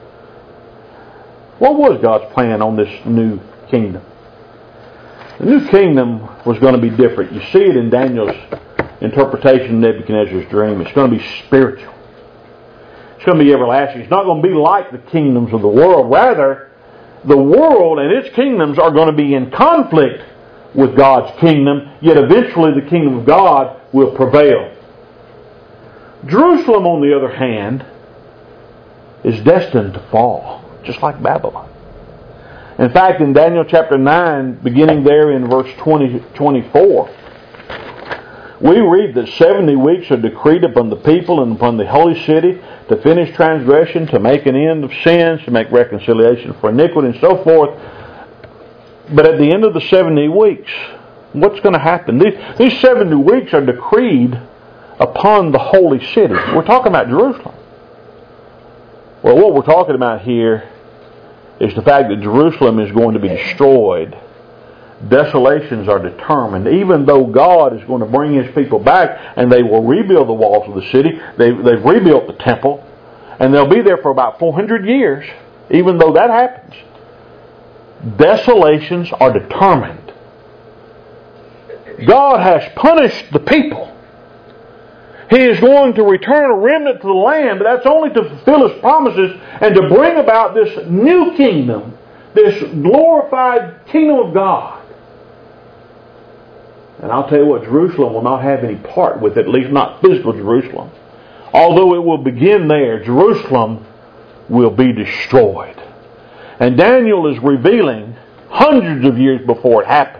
What was God's plan on this new kingdom? The new kingdom was going to be different. You see it in Daniel's interpretation of Nebuchadnezzar's dream. It's going to be spiritual. It's going to be everlasting. It's not going to be like the kingdoms of the world. Rather, the world and its kingdoms are going to be in conflict with God's kingdom, yet eventually the kingdom of God will prevail. Jerusalem, on the other hand, is destined to fall, just like Babylon. In fact, in Daniel chapter nine, beginning there in verse twenty, twenty-four, we read that seventy weeks are decreed upon the people and upon the holy city to finish transgression, to make an end of sins, to make reconciliation for iniquity, and so forth. But at the end of the seventy weeks, what's going to happen? These, these seventy weeks are decreed upon the holy city. We're talking about Jerusalem. Well, what we're talking about here is the fact that Jerusalem is going to be destroyed. Desolations are determined. Even though God is going to bring His people back and they will rebuild the walls of the city, they, they've rebuilt the temple, and they'll be there for about four hundred years, even though that happens. Desolations are determined. God has punished the people. He is going to return a remnant to the land, but that's only to fulfill His promises and to bring about this new kingdom, this glorified kingdom of God. And I'll tell you what, Jerusalem will not have any part with it, at least not physical Jerusalem. Although it will begin there, Jerusalem will be destroyed. And Daniel is revealing, hundreds of years before it happens,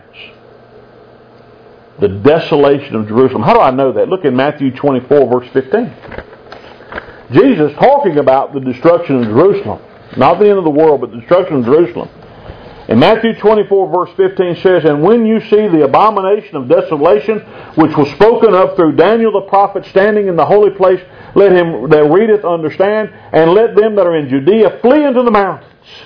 the desolation of Jerusalem. How do I know that? Look in Matthew twenty-four, verse fifteen. Jesus talking about the destruction of Jerusalem. Not the end of the world, but the destruction of Jerusalem. In Matthew twenty-four, verse fifteen says, "And when you see the abomination of desolation, which was spoken of through Daniel the prophet standing in the holy place, let him that readeth understand, and let them that are in Judea flee into the mountains."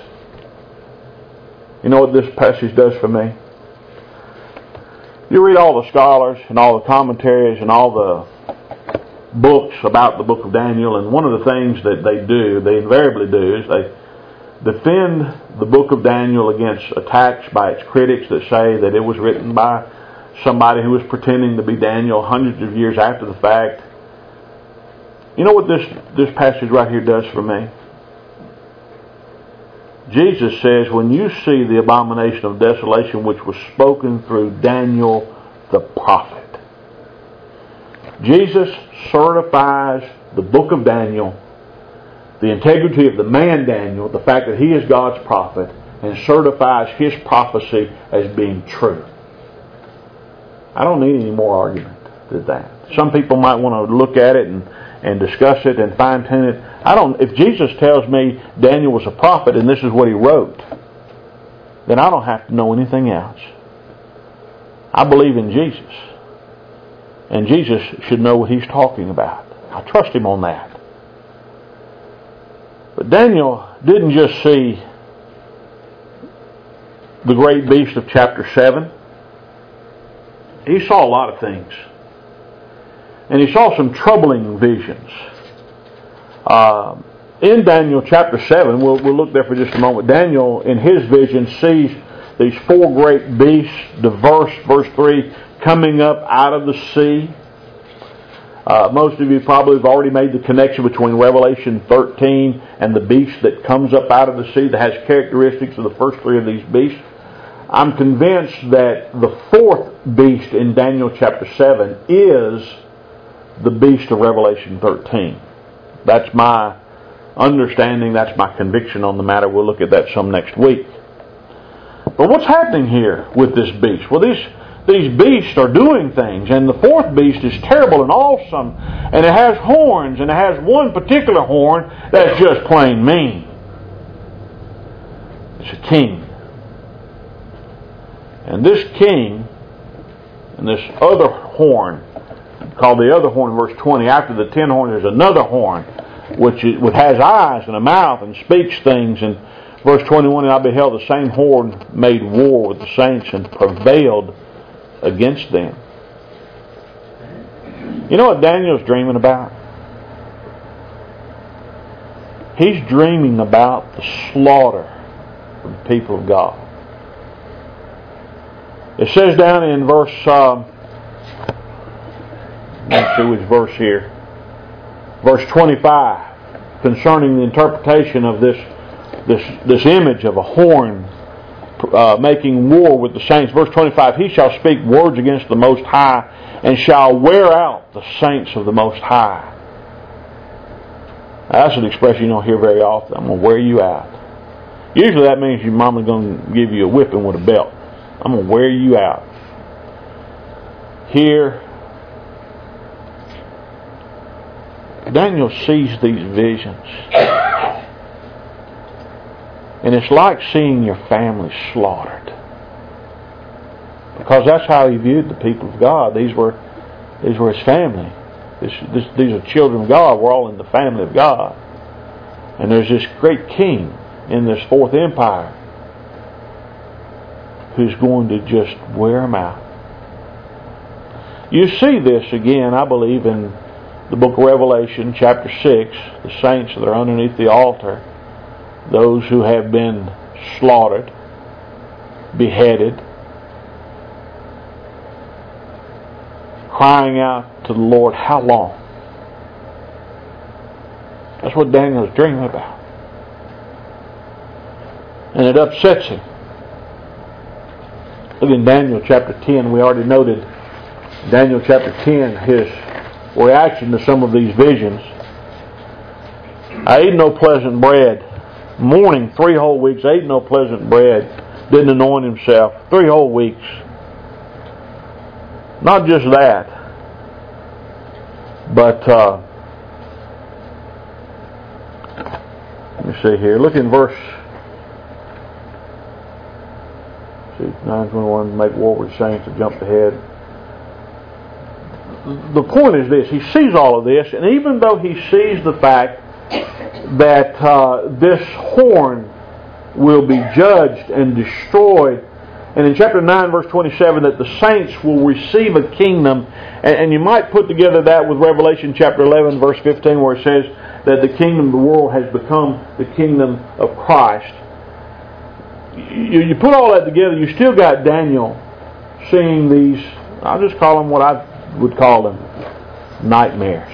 You know what this passage does for me? You read all the scholars and all the commentaries and all the books about the book of Daniel, and one of the things that they do, they invariably do, is they defend the book of Daniel against attacks by its critics that say that it was written by somebody who was pretending to be Daniel hundreds of years after the fact. You know what this, this passage right here does for me? Jesus says, when you see the abomination of desolation which was spoken through Daniel the prophet, Jesus certifies the book of Daniel, the integrity of the man Daniel, the fact that he is God's prophet, and certifies his prophecy as being true. I don't need any more argument than that. Some people might want to look at it and, and discuss it and fine-tune it. I don't. If Jesus tells me Daniel was a prophet and this is what he wrote, then I don't have to know anything else. I believe in Jesus. And Jesus should know what He's talking about. I trust Him on that. But Daniel didn't just see the great beast of chapter seven. He saw a lot of things. And he saw some troubling visions. Uh, in Daniel chapter seven, we'll, we'll look there for just a moment. Daniel, in his vision, sees these four great beasts, diverse, verse three, coming up out of the sea. Uh, most of you probably have already made the connection between Revelation thirteen and the beast that comes up out of the sea that has characteristics of the first three of these beasts. I'm convinced that the fourth beast in Daniel chapter seven is the beast of Revelation thirteen. That's my understanding, that's my conviction on the matter. We'll look at that some next week. But what's happening here with this beast? Well, these, these beasts are doing things, and the fourth beast is terrible and awesome, and it has horns, and it has one particular horn that's just plain mean. It's a king. And this king, and this other horn, called the other horn in verse twenty. After the ten horns, there's another horn, which, is, which has eyes and a mouth and speaks things. And verse twenty-one, and I beheld the same horn made war with the saints and prevailed against them. You know what Daniel's dreaming about? He's dreaming about the slaughter of the people of God. It says down in verse, um, let's see which verse here, verse twenty-five, concerning the interpretation of this this this image of a horn uh, making war with the saints. Verse twenty-five, he shall speak words against the Most High and shall wear out the saints of the Most High. Now, that's an expression you don't hear very often. I'm going to wear you out. Usually that means your mama's going to give you a whipping with a belt. I'm going to wear you out. Here, Daniel sees these visions. And it's like seeing your family slaughtered. Because that's how he viewed the people of God. These were, these were his family. This, this, these are children of God. We're all in the family of God. And there's this great king in this fourth empire who's going to just wear them out. You see this again, I believe, in the book of Revelation, chapter six, the saints that are underneath the altar, those who have been slaughtered, beheaded, crying out to the Lord, how long? That's what Daniel is dreaming about. And it upsets him. Look in Daniel chapter ten. We already noted Daniel chapter ten, his reaction to some of these visions. I ate no pleasant bread. Mourning three whole weeks. Ate no pleasant bread. Didn't anoint himself. Three whole weeks. Not just that, but uh, let me see here. Look in verse see, nine twenty-one, make war with saints to jump ahead. The point is this, he sees all of this, and even though he sees the fact that uh, this horn will be judged and destroyed, and in chapter nine, verse twenty-seven, that the saints will receive a kingdom. And, and you might put together that with Revelation chapter eleven, verse fifteen, where it says that the kingdom of the world has become the kingdom of Christ. You, you put all that together, you still got Daniel seeing these, I'll just call them what I would call them, nightmares.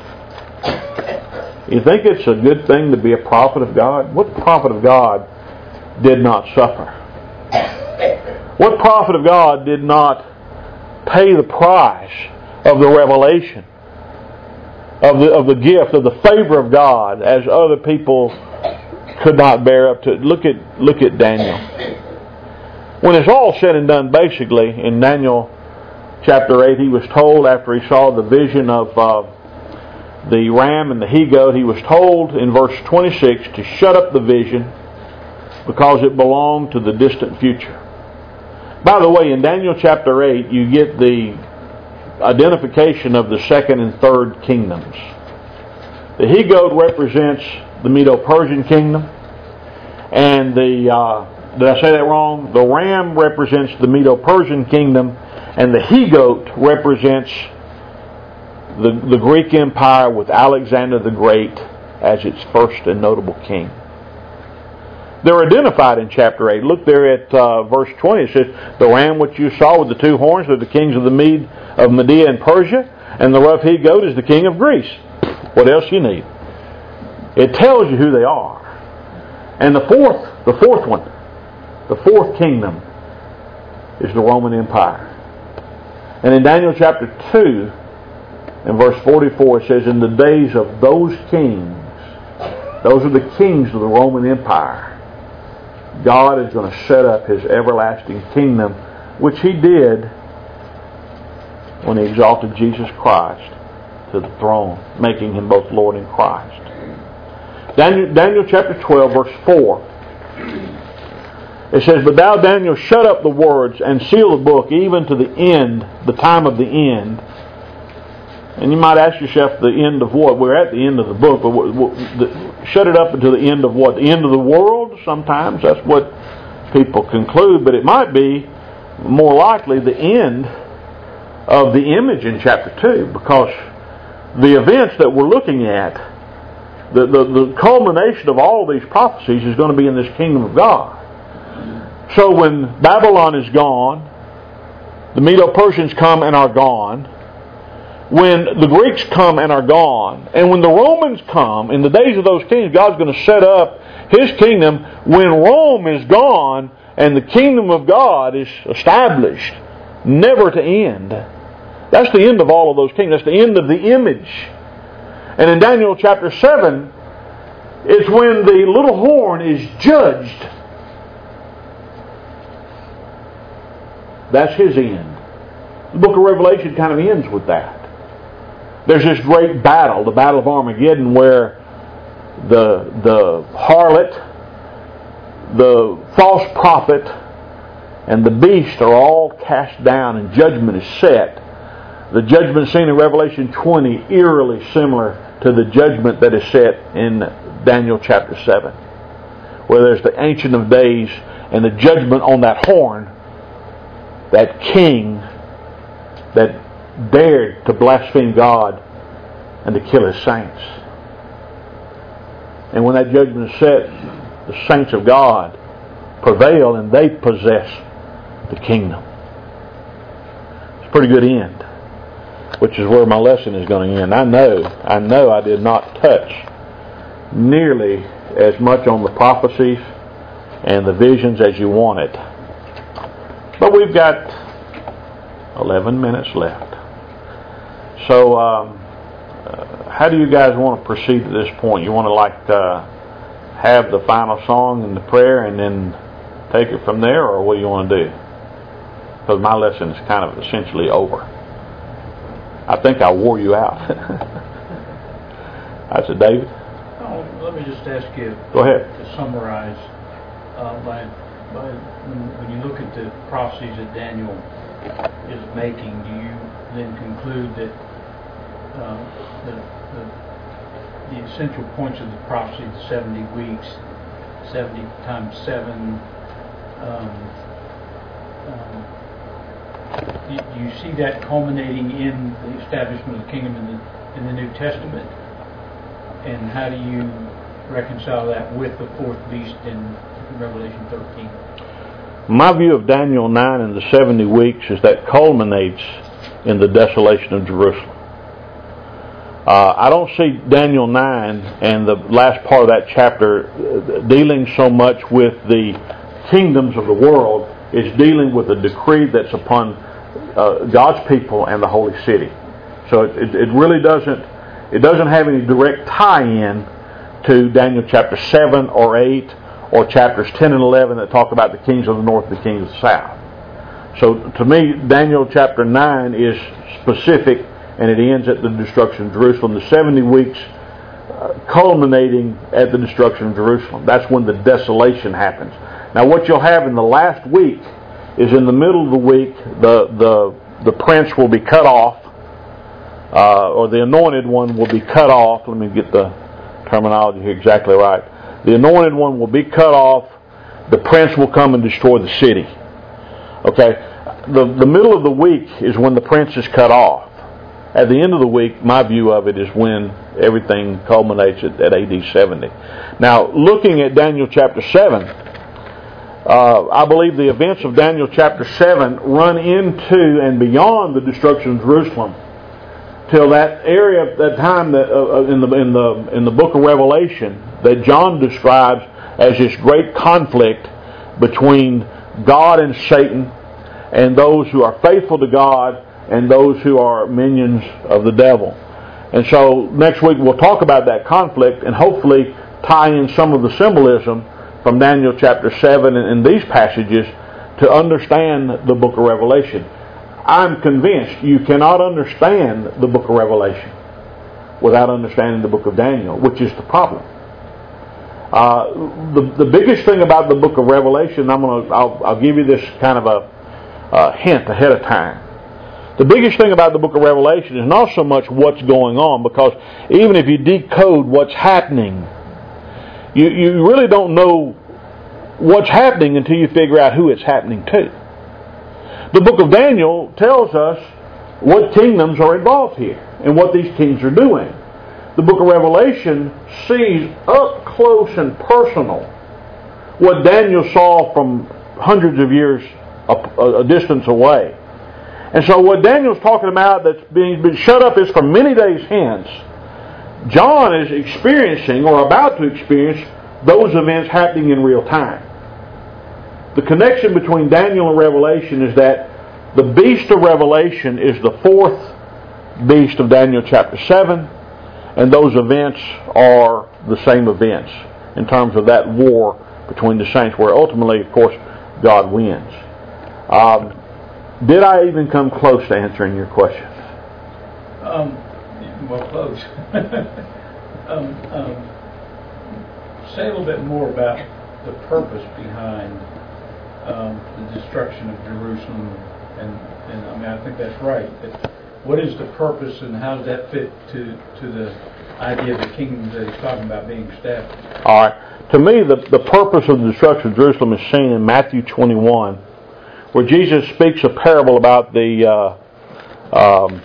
You think it's a good thing to be a prophet of God? What prophet of God did not suffer? What prophet of God did not pay the price of the revelation, of the of the gift, of the favor of God, as other people could not bear up to it? Look at look at Daniel. When it's all said and done, basically, in Daniel chapter eight, he was told after he saw the vision of uh, the ram and the he-goat, he was told in verse twenty-six to shut up the vision because it belonged to the distant future. By the way, in Daniel chapter eight, you get the identification of the second and third kingdoms. The he-goat represents the Medo-Persian kingdom, and the uh, did I say that wrong? The ram represents the Medo-Persian kingdom, and the he-goat represents the the Greek Empire with Alexander the Great as its first and notable king. They're identified in chapter eight. Look there at uh, verse twenty. It says, the ram which you saw with the two horns are the kings of the Mede, of Media and Persia, and the rough he-goat is the king of Greece. What else you need? It tells you who they are. And the fourth, the fourth one, the fourth kingdom is the Roman Empire. And in Daniel chapter two, in verse forty-four, it says, in the days of those kings, those are the kings of the Roman Empire, God is going to set up His everlasting kingdom, which He did when He exalted Jesus Christ to the throne, making Him both Lord and Christ. Daniel, Daniel chapter twelve, verse four. It says, but thou, Daniel, shut up the words and seal the book even to the end, the time of the end. And you might ask yourself, the end of what? We're at the end of the book, but what, what, the, shut it up until the end of what? The end of the world? Sometimes that's what people conclude, but it might be more likely the end of the image in chapter two, because the events that we're looking at, the, the, the culmination of all these prophecies is going to be in this kingdom of God. So when Babylon is gone, the Medo-Persians come and are gone, when the Greeks come and are gone, and when the Romans come, in the days of those kings, God's going to set up His kingdom when Rome is gone and the kingdom of God is established, never to end. That's the end of all of those kings. That's the end of the image. And in Daniel chapter seven, it's when the little horn is judged. That's his end. The book of Revelation kind of ends with that. There's this great battle, the Battle of Armageddon, where the the harlot, the false prophet, and the beast are all cast down and judgment is set. The judgment seen in Revelation twenty, eerily similar to the judgment that is set in Daniel chapter seven, where there's the Ancient of Days and the judgment on that horn, that king that dared to blaspheme God and to kill His saints. And when that judgment is set, the saints of God prevail and they possess the kingdom. It's a pretty good end, which is where my lesson is going to end. I know, I know I did not touch nearly as much on the prophecies and the visions as you wanted. But we've got eleven minutes left. So, um, uh, how do you guys want to proceed at this point? You want to like uh, have the final song and the prayer and then take it from there, or what do you want to do? Because my lesson is kind of essentially over. I think I wore you out. I said, David? Oh, let me just ask you. Go ahead. To summarize, uh, by, by when, when you look at the prophecies that Daniel is making, do you then conclude that uh, the, the, the essential points of the prophecy, the seventy weeks, seventy times seven, um, um, do, do you see that culminating in the establishment of the kingdom in the, in the New Testament? And how do you reconcile that with the fourth beast in Revelation thirteen? My view of Daniel nine and the seventy weeks is that culminates in the desolation of Jerusalem. Uh, I don't see Daniel nine and the last part of that chapter dealing so much with the kingdoms of the world. It's dealing with a decree that's upon uh, God's people and the holy city. So it, it, it really doesn't it doesn't have any direct tie-in to Daniel chapter seven or eight or chapters ten and eleven that talk about the kings of the north and the kings of the south. So to me, Daniel chapter nine is specific, and it ends at the destruction of Jerusalem. The seventy weeks uh, culminating at the destruction of Jerusalem. That's when the desolation happens. Now what you'll have in the last week is in the middle of the week, the the, the prince will be cut off, uh, or the anointed one will be cut off. Let me get the terminology here exactly right. The anointed one will be cut off. The prince will come and destroy the city. Okay, the the middle of the week is when the prince is cut off. At the end of the week, my view of it is when everything culminates at, at A D seventy. Now, looking at Daniel chapter seven, uh, I believe the events of Daniel chapter seven run into and beyond the destruction of Jerusalem till that area, that time that uh, in the in the in the book of Revelation that John describes as this great conflict between God and Satan, and those who are faithful to God and those who are minions of the devil. And so next week we'll talk about that conflict and hopefully tie in some of the symbolism from Daniel chapter seven and, and these passages to understand the book of Revelation. I'm convinced you cannot understand the book of Revelation without understanding the book of Daniel, which is the problem. Uh, the the biggest thing about the book of Revelation, I'm gonna I'll, I'll give you this kind of a uh, hint ahead of time. The biggest thing about the book of Revelation is not so much what's going on, because even if you decode what's happening, you, you really don't know what's happening until you figure out who it's happening to. The book of Daniel tells us what kingdoms are involved here and what these kings are doing. The book of Revelation sees up close and personal what Daniel saw from hundreds of years a, a distance away. And so what Daniel's talking about that's being been shut up is from many days hence. John is experiencing or about to experience those events happening in real time. The connection between Daniel and Revelation is that the beast of Revelation is the fourth beast of Daniel chapter seven, and those events are the same events in terms of that war between the saints, where ultimately, of course, God wins. Um, did I even come close to answering your question? Um, well, close. um, um, say a little bit more about the purpose behind um, the destruction of Jerusalem, and, and I mean, I think that's right. But what is the purpose, and how does that fit to to the idea of the kingdom that he's talking about being established? All right. To me, the, the purpose of the destruction of Jerusalem is seen in Matthew twenty-one, where Jesus speaks a parable about the uh, um,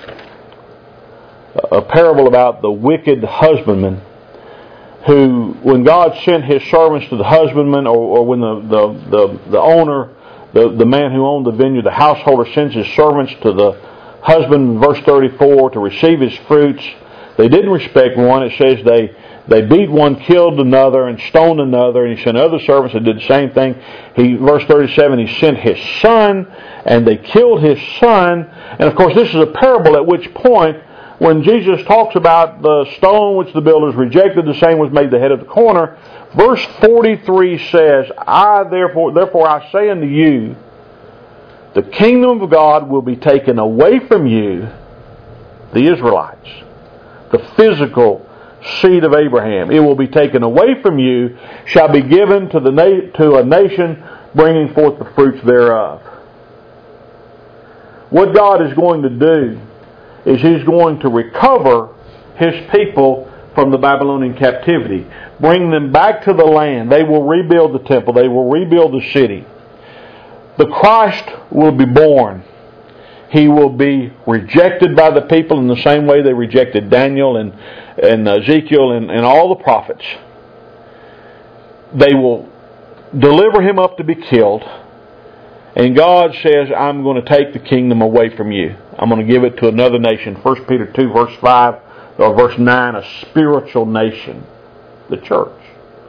a parable about the wicked husbandman, who, when God sent His servants to the husbandman, or, or when the the the, the owner, the, the man who owned the vineyard, the householder, sends his servants to the husband, verse thirty-four, to receive his fruits, they didn't respect one. It says they They beat one, killed another, and stoned another. And he sent other servants that did the same thing. He, verse thirty-seven, he sent his son, and they killed his son. And of course, this is a parable, at which point, when Jesus talks about the stone which the builders rejected, the same was made the head of the corner. Verse forty-three says, I therefore, therefore I say unto you, the kingdom of God will be taken away from you, the Israelites, the physical seed of Abraham. It will be taken away from you, shall be given to the na- to a nation bringing forth the fruits thereof. What God is going to do is He's going to recover His people from the Babylonian captivity, bring them back to the land. They will rebuild the temple. They will rebuild the city. The Christ will be born. He will be rejected by the people in the same way they rejected Daniel and, and Ezekiel and, and all the prophets. They will deliver Him up to be killed. And God says, I'm going to take the kingdom away from you. I'm going to give it to another nation. First Peter two, verse five, or verse nine, a spiritual nation, the church.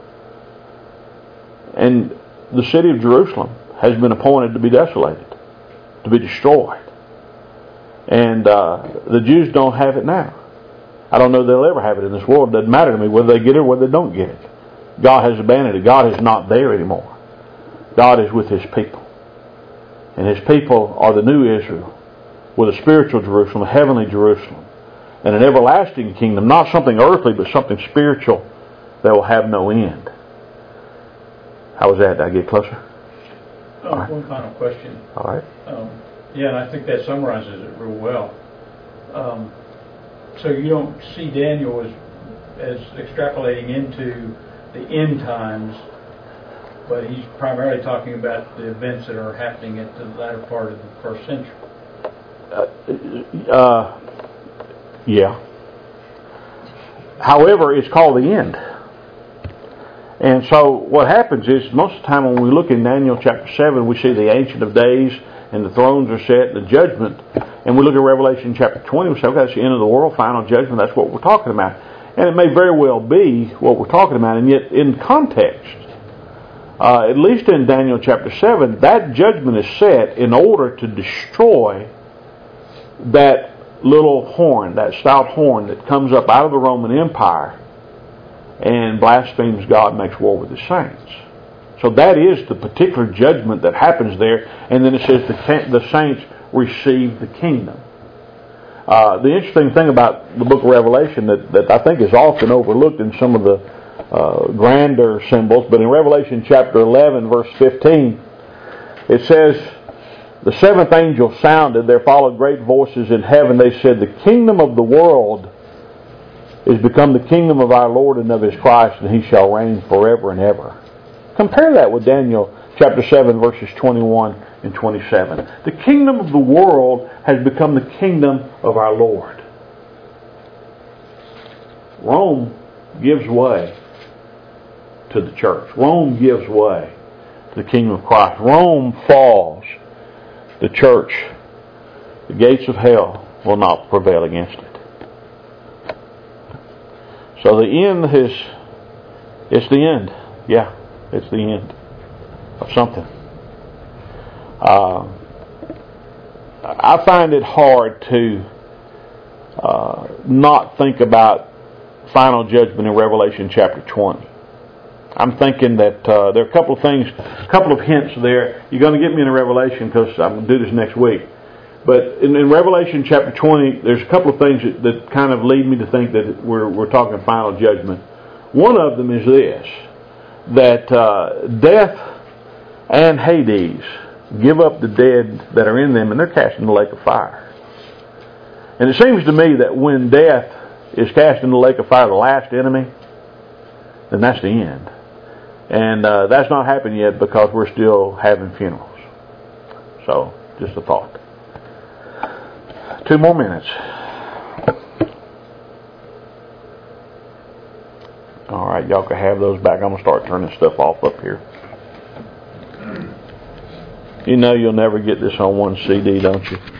And the city of Jerusalem has been appointed to be desolated, to be destroyed. And uh, the Jews don't have it now. I don't know they'll ever have it in this world. It doesn't matter to me whether they get it or whether they don't get it. God has abandoned it. God is not there anymore. God is with His people. And His people are the new Israel, with a spiritual Jerusalem, a heavenly Jerusalem, and an everlasting kingdom, not something earthly, but something spiritual that will have no end. How was that? Did I get closer? Oh, right. One final question. All right. Um, yeah, and I think that summarizes it real well. Um, so you don't see Daniel as, as extrapolating into the end times, but he's primarily talking about the events that are happening at the latter part of the first century. Uh, uh, yeah. However, it's called the end. And so what happens is, most of the time when we look in Daniel chapter seven, we see the Ancient of Days, and the thrones are set, the judgment. And we look at Revelation chapter twenty, we say, okay, that's the end of the world, final judgment, that's what we're talking about. And it may very well be what we're talking about, and yet in context, uh, at least in Daniel chapter seven, that judgment is set in order to destroy that little horn, that stout horn that comes up out of the Roman Empire and blasphemes God, makes war with His saints. So that is the particular judgment that happens there. And then it says the, the saints receive the kingdom. Uh, the interesting thing about the book of Revelation that, that I think is often overlooked in some of the uh, grander symbols, but in Revelation chapter eleven, verse fifteen, it says, the seventh angel sounded, there followed great voices in heaven. They said, the kingdom of the world is become the kingdom of our Lord and of His Christ, and He shall reign forever and ever. Compare that with Daniel chapter seven, verses twenty-one and twenty-seven. The kingdom of the world has become the kingdom of our Lord. Rome gives way to the church. Rome gives way to the kingdom of Christ. Rome falls. The church, the gates of hell will not prevail against it. So the end is, it's the end. Yeah, it's the end of something. Uh, I find it hard to uh, not think about final judgment in Revelation chapter twenty. I'm thinking that uh, there are a couple of things, a couple of hints there. You're going to get me into Revelation because I'm going to do this next week. But in, in Revelation chapter twenty, there's a couple of things that, that kind of lead me to think that we're, we're talking final judgment. One of them is this, that uh, death and Hades give up the dead that are in them, and they're cast in the lake of fire. And it seems to me that when death is cast in the lake of fire, the last enemy, then that's the end. And uh, that's not happened yet because we're still having funerals. So, just a thought. Two more minutes. All right, y'all can have those back. I'm going to start turning stuff off up here. You know you'll never get this on one C D, don't you?